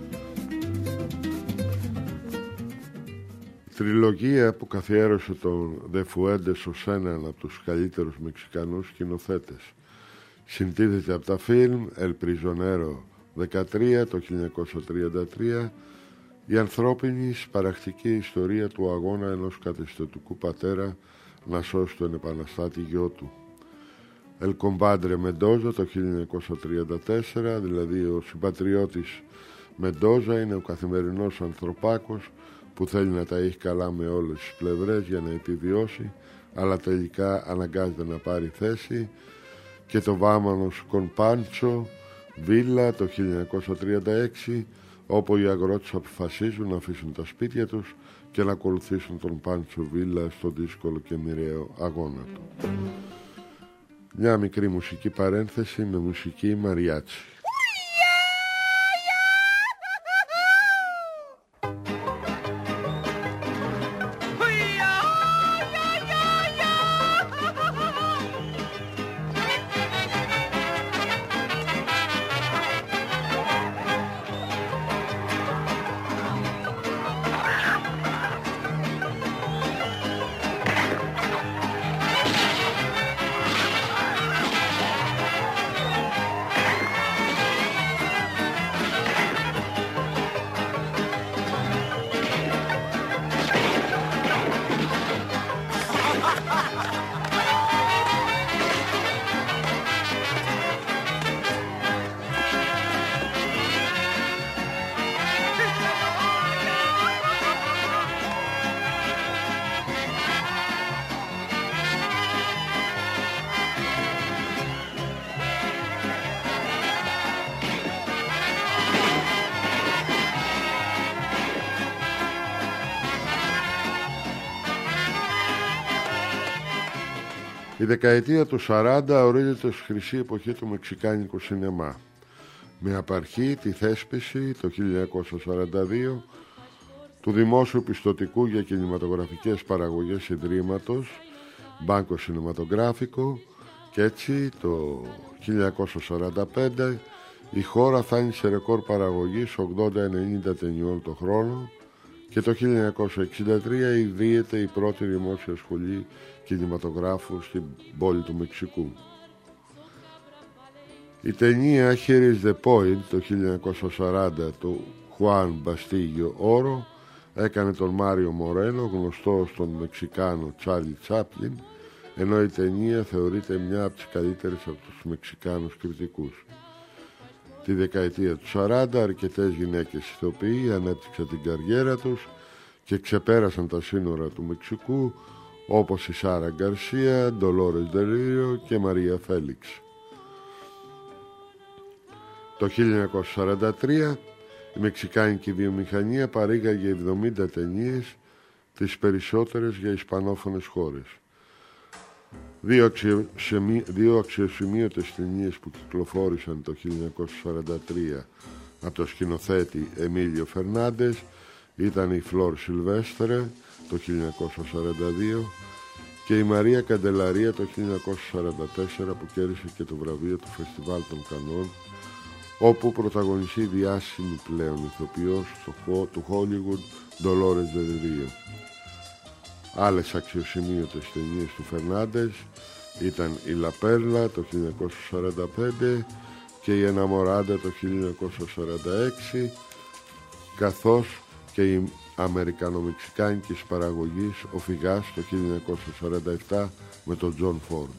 Speaker 1: Τριλογία που καθιέρωσε τον Δε Φουέντες ως έναν από τους καλύτερους Μεξικανούς σκηνοθέτες. Συντίθεται από τα φιλμ El Prisionero 13 το 1933, η ανθρώπινη σπαραχτική ιστορία του αγώνα ενός καθεστωτικού πατέρα να σώσει τον επαναστάτη γιο του. El Compadre Mendoza το 1934, δηλαδή ο συμπατριώτης Μεντόζα είναι ο καθημερινός ανθρωπάκος που θέλει να τα έχει καλά με όλες τις πλευρές για να επιβιώσει, αλλά τελικά αναγκάζεται να πάρει θέση. Και το Βάμανος Con Pancho Villa το 1936, όπου οι αγρότες αποφασίζουν να αφήσουν τα σπίτια τους και να ακολουθήσουν τον Πάντσο Βίλα στο δύσκολο και μοιραίο αγώνα του. Μια μικρή μουσική παρένθεση με μουσική μαριάτσι. Η δεκαετία του 40 ορίζεται ως χρυσή εποχή του μεξικάνικου σινεμά, με απαρχή τη θέσπιση το 1942 του Δημόσιου Πιστωτικού για Κινηματογραφικές Παραγωγές Ιδρύματος Μπάνκο Σινεματογράφικο, και έτσι το 1945 η χώρα φτάνει σε ρεκόρ παραγωγής 80-90 ταινιών το χρόνο και το 1963 ιδρύεται η πρώτη δημόσια σχολή κινηματογράφου στην πόλη του Μεξικού. Η ταινία Here is the Point το 1940 του Χουάν Μπαστίγιο Όρο έκανε τον Μάριο Μορένο γνωστό στον Μεξικάνο Τσάρλι Τσάπλιν, ενώ η ταινία θεωρείται μια από τις καλύτερες από τους Μεξικάνους κριτικούς. Τη δεκαετία του 40 αρκετές γυναίκες ηθοποιοί ανέπτυξαν την καριέρα τους και ξεπέρασαν τα σύνορα του Μεξικού, όπως η Σάρα Γκαρσία, Ντολόρες Ντελίριο και Μαρία Φέλιξ. Το 1943 η μεξικάνικη βιομηχανία παρήγαγε 70 ταινίες, τις περισσότερες για ισπανόφωνες χώρες. Δύο αξιοσημείωτες ταινίες που κυκλοφόρησαν το 1943 από το σκηνοθέτη Εμίλιο Φερνάντες ήταν η Φλόρ Σιλβέστρε το 1942 και η Μαρία Καντελαρία το 1944, που κέρδισε και το βραβείο του Φεστιβάλ των Κανών, όπου πρωταγωνιστεί διάσημη πλέον ηθοποιός του Hollywood Ντολόρες Ντελίριο. Άλλες αξιοσημείωτες ταινίες του Φερνάντες ήταν η Λαπέρλα το 1945 και η Εναμοράντα το 1946, καθώς και η αμερικανομεξικάνικης παραγωγής Ο Φυγάς το 1947 με τον Τζον Φόρντ.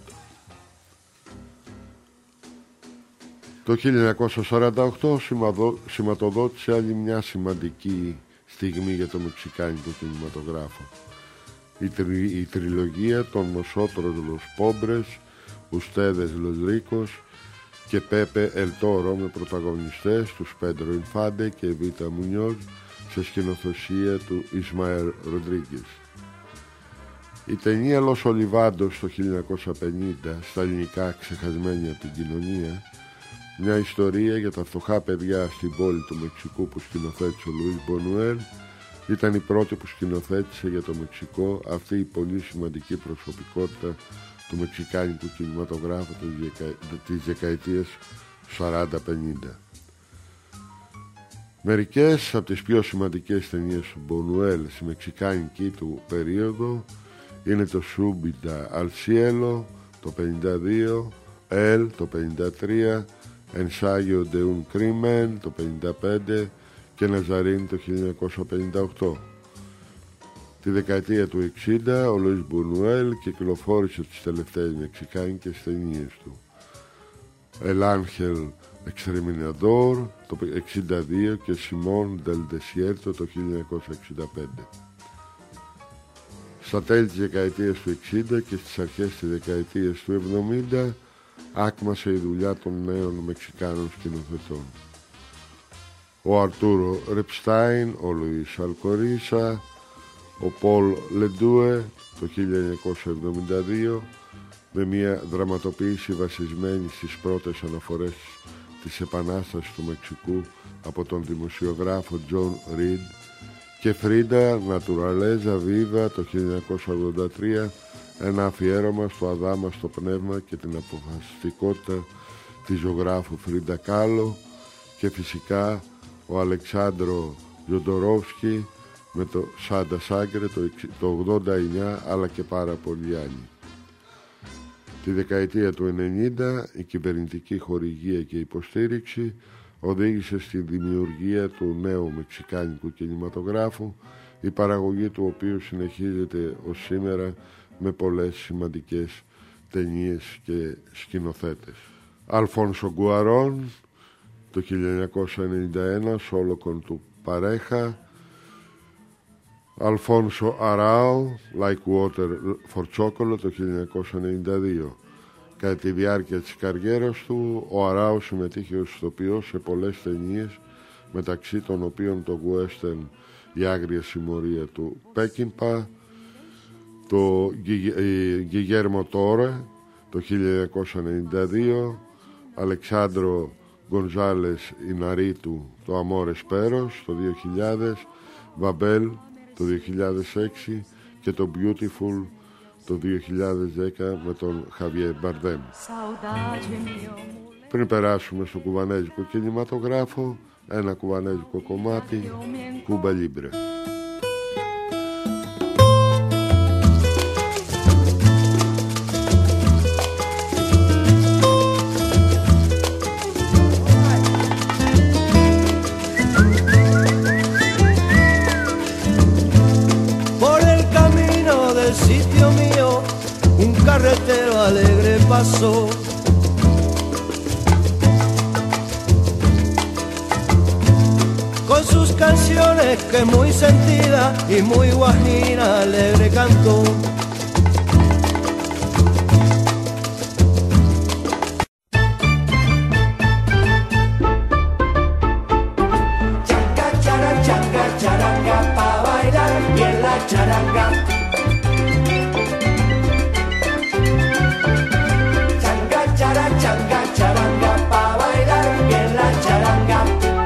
Speaker 1: Το 1948 σηματοδότησε άλλη μια σημαντική στιγμή για το μεξικάνικο κινηματογράφο. Η τριλογία των Nosotros los Pobres, Ustedes los Ricos και Πέπε El Toro, με πρωταγωνιστές τους Πέντρο Ινφάντε και Βίτα Μουνιός, σε σκηνοθεσία του Ισμαέλ Ροντρίγκες. Η ταινία Los Olivándos το 1950, στα ελληνικά Ξεχασμένη από την κοινωνία, μια ιστορία για τα φτωχά παιδιά στην πόλη του Μεξικού που σκηνοθέτησε ο Λουίς Μπονουέλ, ήταν η πρώτη που σκηνοθέτησε για το Μεξικό αυτή η πολύ σημαντική προσωπικότητα του μεξικάνικου κινηματογράφου της δεκαετίας 40-50. Μερικές από τις πιο σημαντικές ταινίες του Μπονουέλ στη μεξικάνικη του περίοδο είναι το Σούμπιτα Al Cielo το 52, El το 53, Ensayo de un Crimen το 55 και Ναζαρίν το 1958. Τη δεκαετία του 60 ο Λουίς Μπονουέλ κυκλοφόρησε τις τελευταίες μεξικάνικες ταινίες του. El Ángel Exterminador το 62 και Simón del Desierto το 1965. Στα τέλη της δεκαετίας του 60 και στις αρχές της δεκαετίας του 70 άκμασε η δουλειά των νέων Μεξικάνων σκηνοθετών. Ο Αρτούρο Ρεπστάιν, ο Λουίς Αλκορίσα, ο Πολ Λεντούε το 1972, με μια δραματοποίηση βασισμένη στις πρώτες αναφορές της Επανάστασης του Μεξικού από τον δημοσιογράφο Τζον Ριντ, και Φρίντα Νατουραλέζα Βίβα το 1983, ένα αφιέρωμα στο αδάμαστο πνεύμα και την αποφασιστικότητα της ζωγράφου Φρίντα Κάλο, και φυσικά ο Αλεξάνδρο Γιοντορόφσκι με το Σάντα Σάγκρε το 89, αλλά και πάρα πολλοί άλλοι. Τη δεκαετία του 90 η κυβερνητική χορηγία και υποστήριξη οδήγησε στη δημιουργία του νέου μεξικάνικου κινηματογράφου, η παραγωγή του οποίου συνεχίζεται ως σήμερα με πολλές σημαντικές ταινίες και σκηνοθέτες. Αλφόνσο Γκουαρόν το 1991, Σόλοκον του Παρέχα, Αλφόνσο Αράο, Like Water for Chocolate το 1992. Κατά τη διάρκεια της καριέρας του, ο Αράο συμμετείχε ως ηθοποιός σε πολλές ταινίες, μεταξύ των οποίων το western «Η Άγρια Συμμορία» του Πέκινπα, το Γιγέρμο Τόρε το 1992, Αλεξάνδρο Γκονζάλες Ιναρίτου το Αμόρες Πέρος το 2000, Βαμπέλ το 2006 και το Beautiful το 2010 με τον Χαβιέ Μπαρδέμ. Πριν περάσουμε στο κουβανέζικο κινηματογράφο, ένα κουβανέζικο κομμάτι, Κούμπα Λίμπρε.
Speaker 6: Sitio mío, un carretero alegre pasó. Con sus canciones que muy sentida y muy guajira alegre cantó. Changa, changa, charanga, pa' bailar bien la charanga. Changa, charanga, pa' bailar bien la charanga.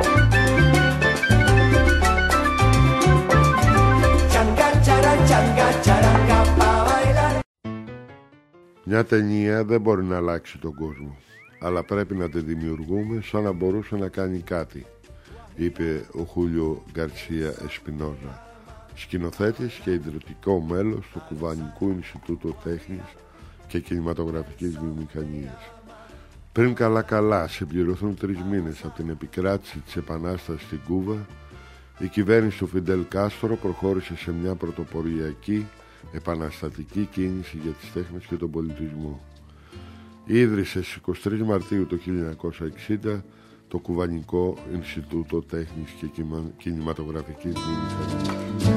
Speaker 6: Changa, charanga, pa' bailar.
Speaker 1: Μια ταινία δεν μπορεί να αλλάξει τον κόσμο, αλλά πρέπει να τη δημιουργούμε σαν να μπορούσε να κάνει κάτι, είπε ο Χούλιο Γκαρσία Εσπινόζα, σκηνοθέτης και ιδρυτικό μέλος του Κουβανικού Ινστιτούτου Τέχνης και Κινηματογραφικής Βιομηχανίας. Πριν καλά συμπληρωθούν 3 μήνες από την επικράτηση της Επανάστασης στην Κούβα, η κυβέρνηση του Φιντέλ Κάστρο προχώρησε σε μια πρωτοποριακή επαναστατική κίνηση για τις τέχνες και τον πολιτισμό. Ίδρυσε στις 23 Μαρτίου του 1960 το Κουβανικό Ινστιτούτο Τέχνης και Κινηματογραφικής Βιομηχανίας.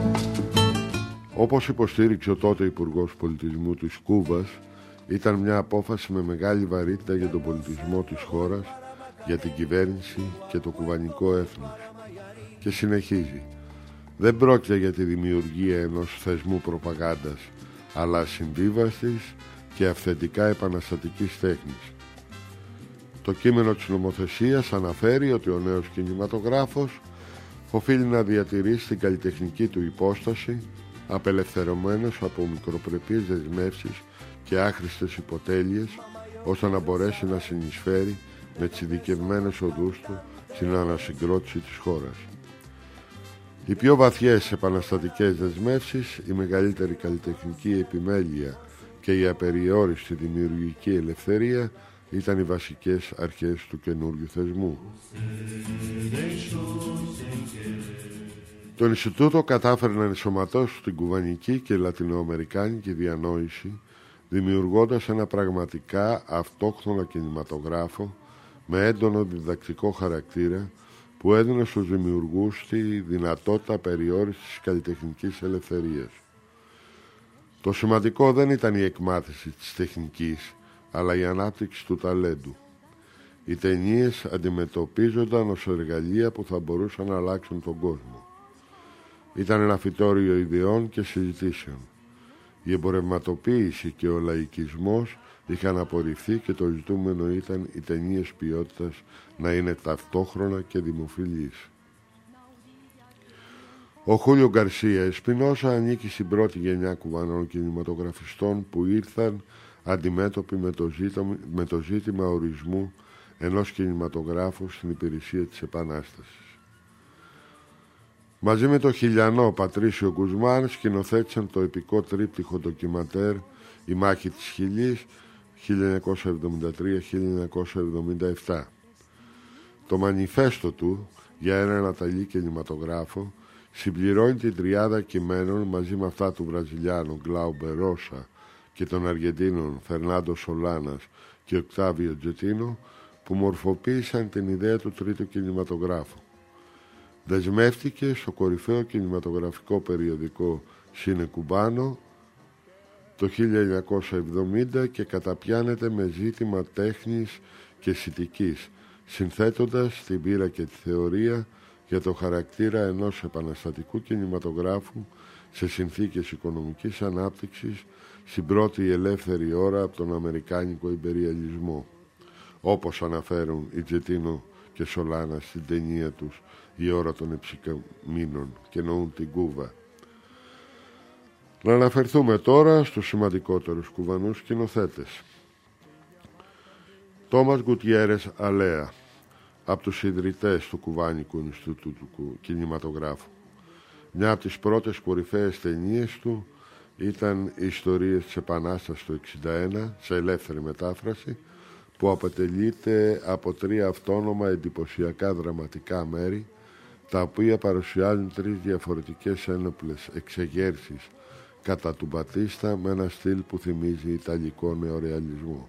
Speaker 1: Όπως υποστήριξε ο τότε Υπουργός Πολιτισμού της Κούβας, ήταν μια απόφαση με μεγάλη βαρύτητα για τον πολιτισμό της χώρας, για την κυβέρνηση και το κουβανικό έθνος. Και συνεχίζει: δεν πρόκειται για τη δημιουργία ενός θεσμού προπαγάνδας, αλλά συμβίβαστης και αυθεντικά επαναστατικής τέχνης. Το κείμενο της νομοθεσίας αναφέρει ότι ο νέος κινηματογράφος οφείλει να διατηρήσει την καλλιτεχνική του υπόσταση, απελευθερωμένος από μικροπρεπείς δεσμεύσεις και άχρηστες υποτέλειες, ώστε να μπορέσει να συνεισφέρει με τις ειδικευμένες οδούς του στην ανασυγκρότηση της χώρας. Οι πιο βαθιές επαναστατικές δεσμεύσεις, η μεγαλύτερη καλλιτεχνική επιμέλεια και η απεριόριστη δημιουργική ελευθερία ήταν οι βασικές αρχές του καινούριου θεσμού. Το Ινστιτούτο κατάφερε να ενσωματώσει την κουβανική και λατινοαμερικάνικη διανόηση, δημιουργώντας ένα πραγματικά αυτόχθονο κινηματογράφο με έντονο διδακτικό χαρακτήρα, που έδινε στους δημιουργούς τη δυνατότητα περιόριστης καλλιτεχνικής ελευθερίας. Το σημαντικό δεν ήταν η εκμάθηση της τεχνικής, αλλά η ανάπτυξη του ταλέντου. Οι ταινίες αντιμετωπίζονταν ως εργαλεία που θα μπορούσαν να αλλάξουν τον κόσμο. Ήταν ένα φυτόριο ιδεών και συζητήσεων. Η εμπορευματοποίηση και ο λαϊκισμός είχαν απορριφθεί και το ζητούμενο ήταν οι ταινίες ποιότητας να είναι ταυτόχρονα και δημοφιλείς. Ο Χούλιο Γκαρσία Εσπινόζα ανήκει στην πρώτη γενιά κουβανών κινηματογραφιστών που ήρθαν αντιμέτωποι με το ζήτημα ορισμού ενός κινηματογράφου στην υπηρεσία της Επανάστασης. Μαζί με το χιλιανό Πατρίσιο Γκουσμάν σκηνοθέτησαν το επικό τρίπτυχο ντοκιμαντέρ «Η μάχη της Χιλής» 1973-1977. Το μανιφέστο του για έναν αταλή κινηματογράφο συμπληρώνει την τριάδα κειμένων μαζί με αυτά του Βραζιλιάνου Γκλάουμπε Ρώσα και των Αργεντίνων Φερνάντο Σολάνας και Οκτάβιο Τζετίνο, που μορφοποίησαν την ιδέα του τρίτου κινηματογράφου. Δεσμεύτηκε στο κορυφαίο κινηματογραφικό περιοδικό Σίνε Κουμπάνο το 1970 και καταπιάνεται με ζήτημα τέχνης και αισθητικής, συνθέτοντας την πείρα και τη θεωρία για το χαρακτήρα ενός επαναστατικού κινηματογράφου σε συνθήκες οικονομικής ανάπτυξης στην πρώτη ελεύθερη ώρα από τον αμερικάνικο ιμπεριαλισμό, όπως αναφέρουν η Τζετίνο και Σολάνα στην ταινία τους «Η ώρα των Εψικαμίνων» και εννοούν την Κούβα. Να αναφερθούμε τώρα στους σημαντικότερους κουβανούς σκηνοθέτες. Τόμας Γκουτιέρες Αλέα, από τους ιδρυτές του Κουβάνικου Ινστιτούτου του Κινηματογράφου. Μια από τις πρώτες κορυφαίες ταινίες του ήταν οι ιστορίες της Επανάστασης του 1961, σε ελεύθερη μετάφραση, που αποτελείται από 3 αυτόνομα εντυπωσιακά δραματικά μέρη, τα οποία παρουσιάζουν 3 διαφορετικές ένοπλες εξεγέρσεις κατά του Μπατίστα με ένα στυλ που θυμίζει ιταλικό νεορεαλισμό.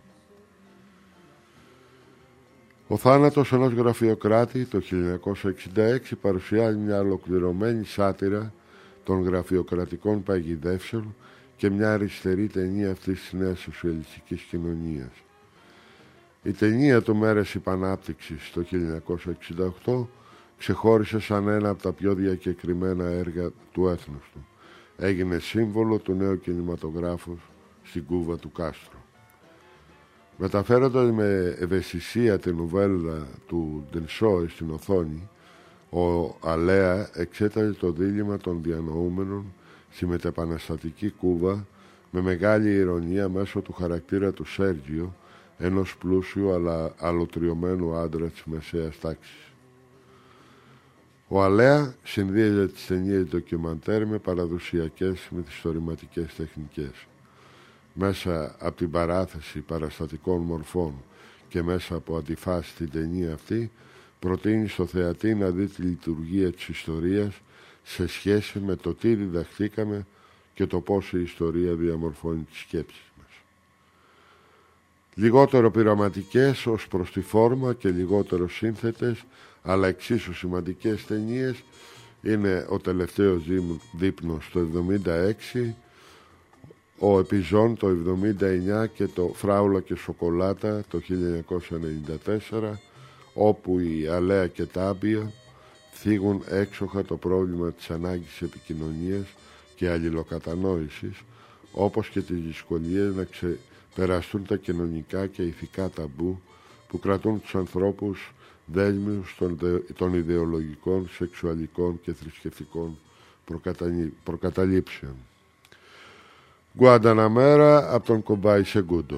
Speaker 1: Ο θάνατος ενός γραφειοκράτη το 1966 παρουσιάζει μια ολοκληρωμένη σάτυρα των γραφειοκρατικών παγιδεύσεων και μια αριστερή ταινία αυτής της νέας σοσιαλιστικής κοινωνίας. Η ταινία του «Μέρες Υπανάπτυξης» το 1968 ξεχώρισε σαν ένα από τα πιο διακεκριμένα έργα του έθνους του. Έγινε σύμβολο του νέου κινηματογράφου στην Κούβα του Κάστρο. Μεταφέροντας με ευαισθησία την νουβέλα του Ντενσόε στην οθόνη, ο Αλέα εξέταζε το δίλημμα των διανοούμενων στη μετεπαναστατική Κούβα με μεγάλη ηρωνία μέσω του χαρακτήρα του Σέργιο, ενός πλούσιου αλλά αλωτριωμένου άντρα της μεσαίας τάξης. Ο Αλέα συνδύαζε τις ταινίες ντοκιμαντέρ με παραδοσιακές μυθιστορηματικές τεχνικές. Μέσα από την παράθεση παραστατικών μορφών και μέσα από αντιφάσεις στην ταινία αυτή, προτείνει στο θεατή να δει τη λειτουργία της ιστορίας σε σχέση με το τι διδαχθήκαμε και το πώς η ιστορία διαμορφώνει τις σκέψεις μας. Λιγότερο πειραματικές ως προς τη φόρμα και λιγότερο σύνθετες, αλλά εξίσου σημαντικές ταινίες είναι ο τελευταίος δείπνος το 1976, ο Επιζών το 1979 και το Φράουλα και Σοκολάτα το 1994, όπου η Αλέα και Τάμπια θίγουν έξοχα το πρόβλημα της ανάγκης επικοινωνίας και αλληλοκατανόησης, όπως και τις δυσκολίες να ξεπεραστούν τα κοινωνικά και ηθικά ταμπού που κρατούν τους ανθρώπους δέσμιους των ιδεολογικών, σεξουαλικών και θρησκευτικών προκαταλήψεων. Γκουανταναμέρα από τον Κομπάι Σεγκούντο.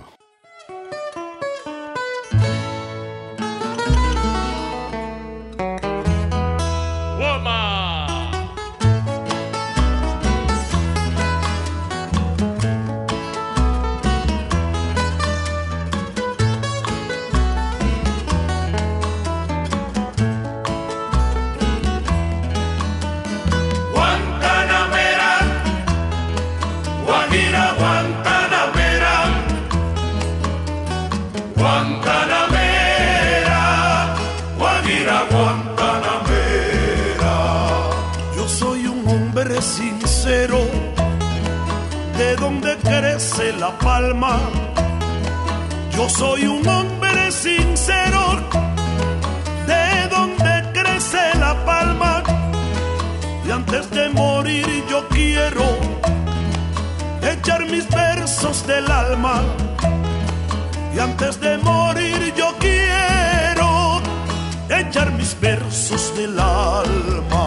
Speaker 5: Sincero, de donde crece la palma. Yo soy un hombre sincero, de donde crece la palma. Y antes de morir yo quiero echar mis versos del alma. Y antes de morir yo quiero echar mis versos del alma.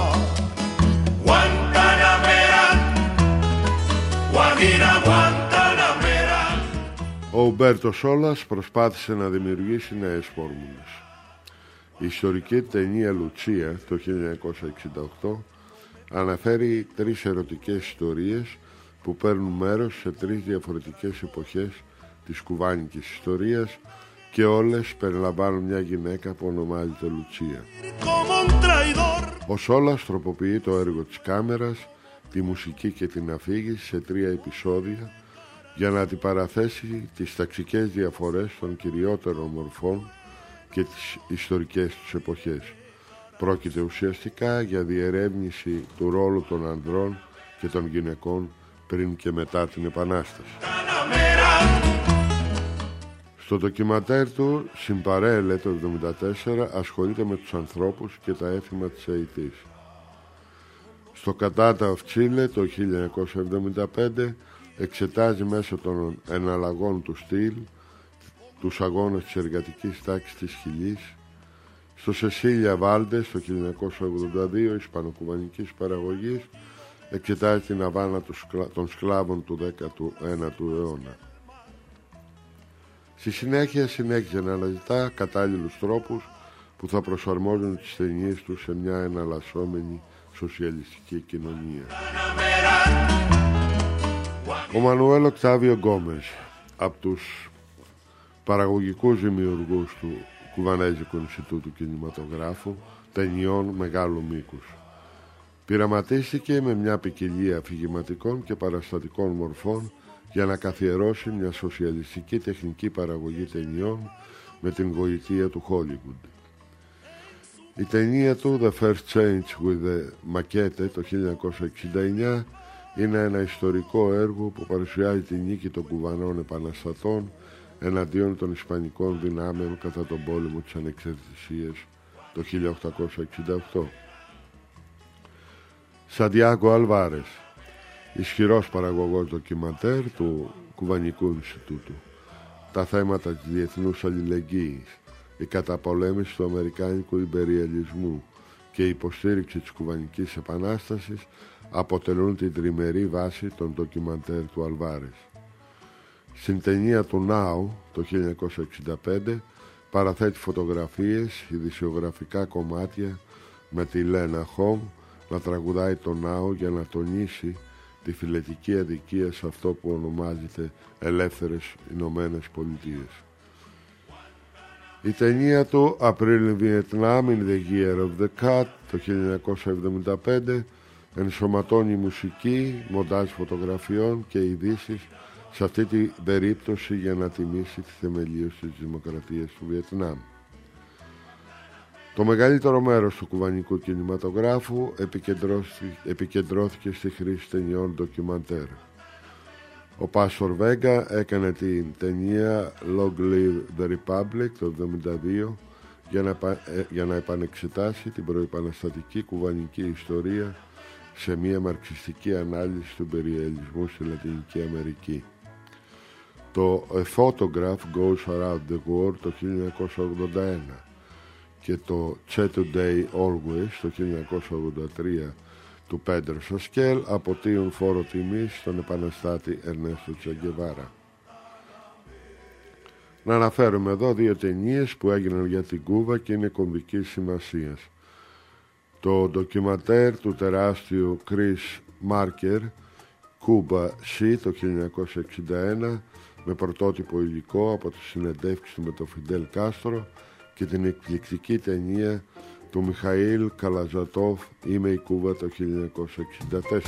Speaker 1: Ο Ουμπέρτο Σόλας προσπάθησε να δημιουργήσει νέες φόρμουλες. Η ιστορική ταινία Λουτσία το 1968 αναφέρει 3 ερωτικές ιστορίες που παίρνουν μέρος σε 3 διαφορετικές εποχές της κουβάνικης ιστορίας και όλες περιλαμβάνουν μια γυναίκα που ονομάζεται Λουτσία. Ο Σόλας τροποποιεί το έργο της κάμερας, τη μουσική και την αφήγηση σε 3 επεισόδια για να αντιπαραθέσει τις ταξικές διαφορές των κυριότερων μορφών και τις ιστορικές τους εποχές. Πρόκειται ουσιαστικά για διερεύνηση του ρόλου των ανδρών και των γυναικών πριν και μετά την Επανάσταση. Στο ντοκιμαντέρ του «Συμπαρέλε» το 1974 ασχολείται με τους ανθρώπους και τα έθιμα της αιητής. Στο Cantata of Chile το 1975 εξετάζει μέσω των εναλλαγών του στυλ τους αγώνες της εργατικής τάξης της Χιλής. Στο Σεσίλια Βάλντες το 1982 ισπανοκουβανικής παραγωγής εξετάζει την Αβάνα των σκλάβων του 19ου αιώνα. Στη συνέχεια συνέχιζε να αναζητά κατάλληλους τρόπους που θα προσαρμόζουν τις ταινίες του σε μια εναλλασσόμενη σοσιαλιστική κοινωνία. Ο Μανουέλ Οκτάβιο Γκόμες, από τους παραγωγικούς δημιουργούς του Κουβανέζικου Ινστιτούτου Κινηματογράφου ταινιών μεγάλου μήκους, πειραματίστηκε με μια ποικιλία αφηγηματικών και παραστατικών μορφών για να καθιερώσει μια σοσιαλιστική τεχνική παραγωγή ταινιών με την γοητεία του Hollywood. Η ταινία του The First Change with the Maquette το 1969 είναι ένα ιστορικό έργο που παρουσιάζει τη νίκη των κουβανών επαναστατών εναντίον των ισπανικών δυνάμεων κατά τον πόλεμο της Ανεξαρτησίας το 1868. Σαντιάγκο Αλβάρες, ισχυρός παραγωγός ντοκιμαντέρ του Κουβανικού Ινστιτούτου. Τα θέματα της διεθνούς αλληλεγγύης, η καταπολέμηση του αμερικάνικου ιμπεριαλισμού και η υποστήριξη της Κουβανικής Επανάστασης αποτελούν την τριμερή βάση των ντοκιμαντέρ του Αλβάρες. Στην ταινία του Now το 1965 παραθέτει φωτογραφίες, ειδησιογραφικά κομμάτια με τη Λένα Χόμ να τραγουδάει το Now για να τονίσει τη φυλετική αδικία σε αυτό που ονομάζεται Ελεύθερες Ηνωμένες Πολιτείες. Η ταινία του April in Vietnam in the Year of the Cat το 1975 ενσωματώνει μουσική, μοντάζ φωτογραφιών και ειδήσεις σε αυτή την περίπτωση για να τιμήσει τη θεμελίωση της δημοκρατίας του Βιετνάμ. Το μεγαλύτερο μέρος του κουβανικού κινηματογράφου επικεντρώθηκε στη χρήση ταινιών ντοκιμαντέρ. Ο Πάστορ Βέγκα έκανε την ταινία Long Live the Republic το 1972 για να επανεξετάσει την προϋπαναστατική κουβανική ιστορία σε μια μαρξιστική ανάλυση του imperialisμού στη Λατινική Αμερική. Το A Photograph Goes Around the World το 1981 και το Che Today Always το 1983 του Πέντρο Σασκέλ αποτείουν φόρο τιμής στον επαναστάτη Ερνέστο Τσε Γκεβάρα. Να αναφέρουμε εδώ δύο ταινίες που έγιναν για την Κούβα και είναι κομβικής σημασίας. Το ντοκιμαντέρ του τεράστιου Chris Marker, Cuba She το 1961, με πρωτότυπο υλικό από τις συνεντεύξεις του με τον Φιντέλ Κάστρο, και την εκπληκτική ταινία του Μιχαήλ Καλαζατόφ «Είμαι η Κούβα» το 1964.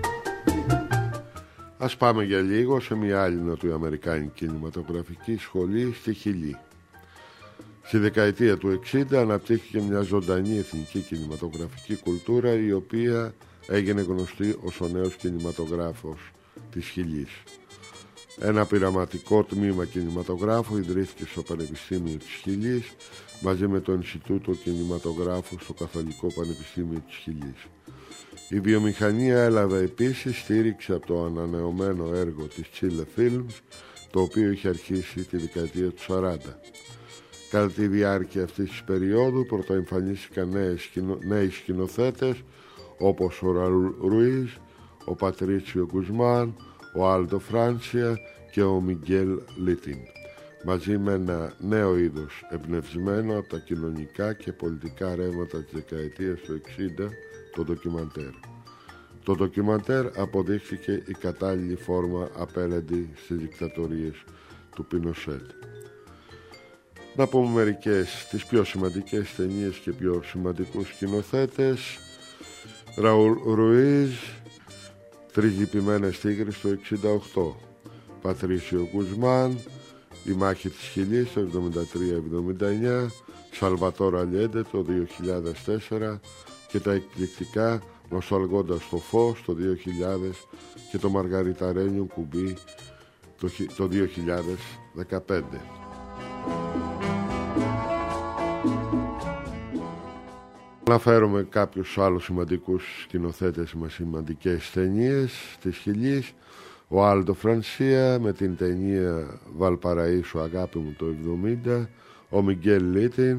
Speaker 1: Ας πάμε για λίγο σε μια άλλη νοτιοαμερικάνικη κινηματογραφική σχολή στη Χιλή. Στη δεκαετία του 60 αναπτύχθηκε μια ζωντανή εθνική κινηματογραφική κουλτούρα, η οποία έγινε γνωστή ως ο νέος κινηματογράφος της Χιλής. Ένα πειραματικό τμήμα κινηματογράφου ιδρύθηκε στο Πανεπιστήμιο της Χιλής μαζί με το Ινστιτούτο Κινηματογράφου στο Καθολικό Πανεπιστήμιο της Χιλής. Η βιομηχανία έλαβε επίσης στήριξη από το ανανεωμένο έργο της Chile Films, το οποίο είχε αρχίσει τη δεκαετία του 40. Κατά τη διάρκεια αυτής της περίοδου πρωτοεμφανίστηκαν νέοι σκηνοθέτες όπως ο Ραούλ Ρουίζ, ο Πατρίτσιο Γκουσμάν, ο Άλτο Φράνσια και ο Μιγγέλ Λίτιν, μαζί με ένα νέο είδος εμπνευσμένο από τα κοινωνικά και πολιτικά ρεύματα της δεκαετίας του 60, το ντοκιμαντέρ. Το ντοκιμαντέρ αποδείχθηκε η κατάλληλη φόρμα απέναντι στις δικτατορίες του Πινοσέτ. Να πούμε μερικές τις πιο σημαντικές ταινίες και πιο σημαντικούς σκηνοθέτες. Ραούλ Ρουίζ, Τρεις λυπημένες τίγρες το 68, Πατρίσιο Γκουσμάν, Η μάχη της Χιλής το 73-79, Σαλβατόρ Αλιέντε το 2004 και τα εκπληκτικά Νοσταλγώντας το φως το 2000 και το Μαργαριταρένιο κουμπί το 2015. αναφέρομαι κάποιους άλλους σημαντικούς σκηνοθέτες με σημαντικές ταινίες της Χιλής. Ο Άλντο Φρανσία με την ταινία Βαλπαραΐσου, αγάπη μου, το 70. Ο Μιγγέλ Λίτιν,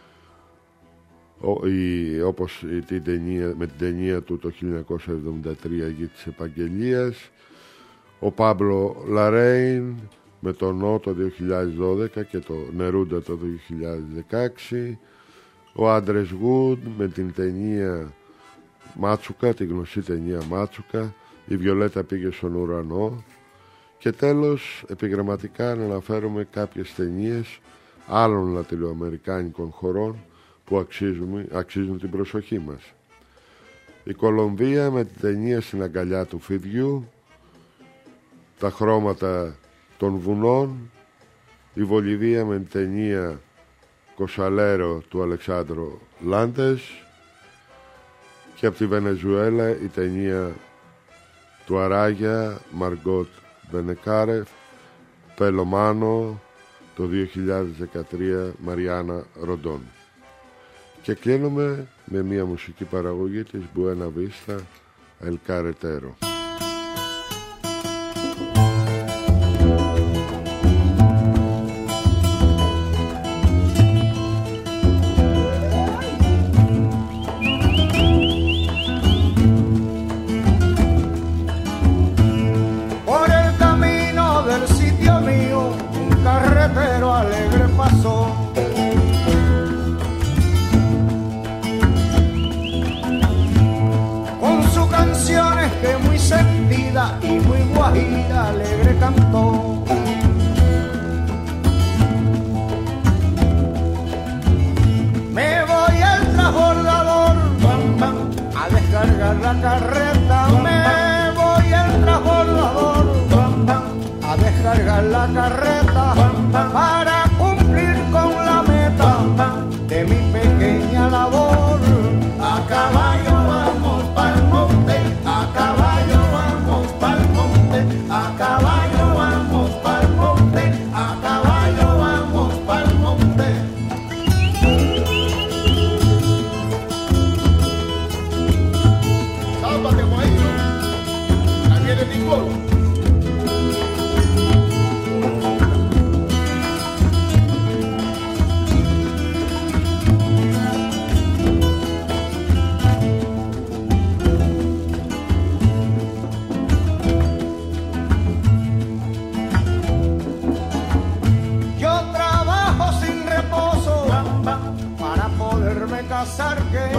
Speaker 1: όπως με την ταινία του το 1973, Γη της Επαγγελίας. Ο Πάμπλο Λαρέιν με το Νό το 2012 και το Νερούντα το 2016. Ο Άντρες Γουντ με την ταινία Μάτσουκα, τη γνωστή ταινία Μάτσουκα. Η Βιολέτα πήγε στον ουρανό. Και τέλος, επιγραμματικά να αναφέρομαι κάποιες ταινίες άλλων λατινοαμερικάνικων χωρών που αξίζουν την προσοχή μας. Η Κολομβία με την ταινία Στην αγκαλιά του φιδιού, Τα χρώματα των βουνών. Η Βολιβία με την ταινία Κοσαλέρο του Αλεξάνδρο Λάντες. Και από τη Βενεζουέλα η ταινία του Αράγια Μαργκότ Μπενεκάρεφ, Πελομάνο το 2013, Μαριάννα Ροντών. Και κλείνουμε με μια μουσική παραγωγή της Buena Vista El Carretero.
Speaker 6: Alegre pasó, con sus canciones que muy sentida y muy guajira alegre cantó. Me voy al transbordador, bam, bam, a descargar la carreta. Me voy al transbordador, bam, bam, a descargar la carreta, para cumplir con la meta de mi pequeña labor. A caballo vamos pa'l monte, a caballo vamos pa'l monte, a caballo vamos pa'l monte, a caballo vamos pa'l monte. Sálvate, maestro, ahí viene mi gol. Que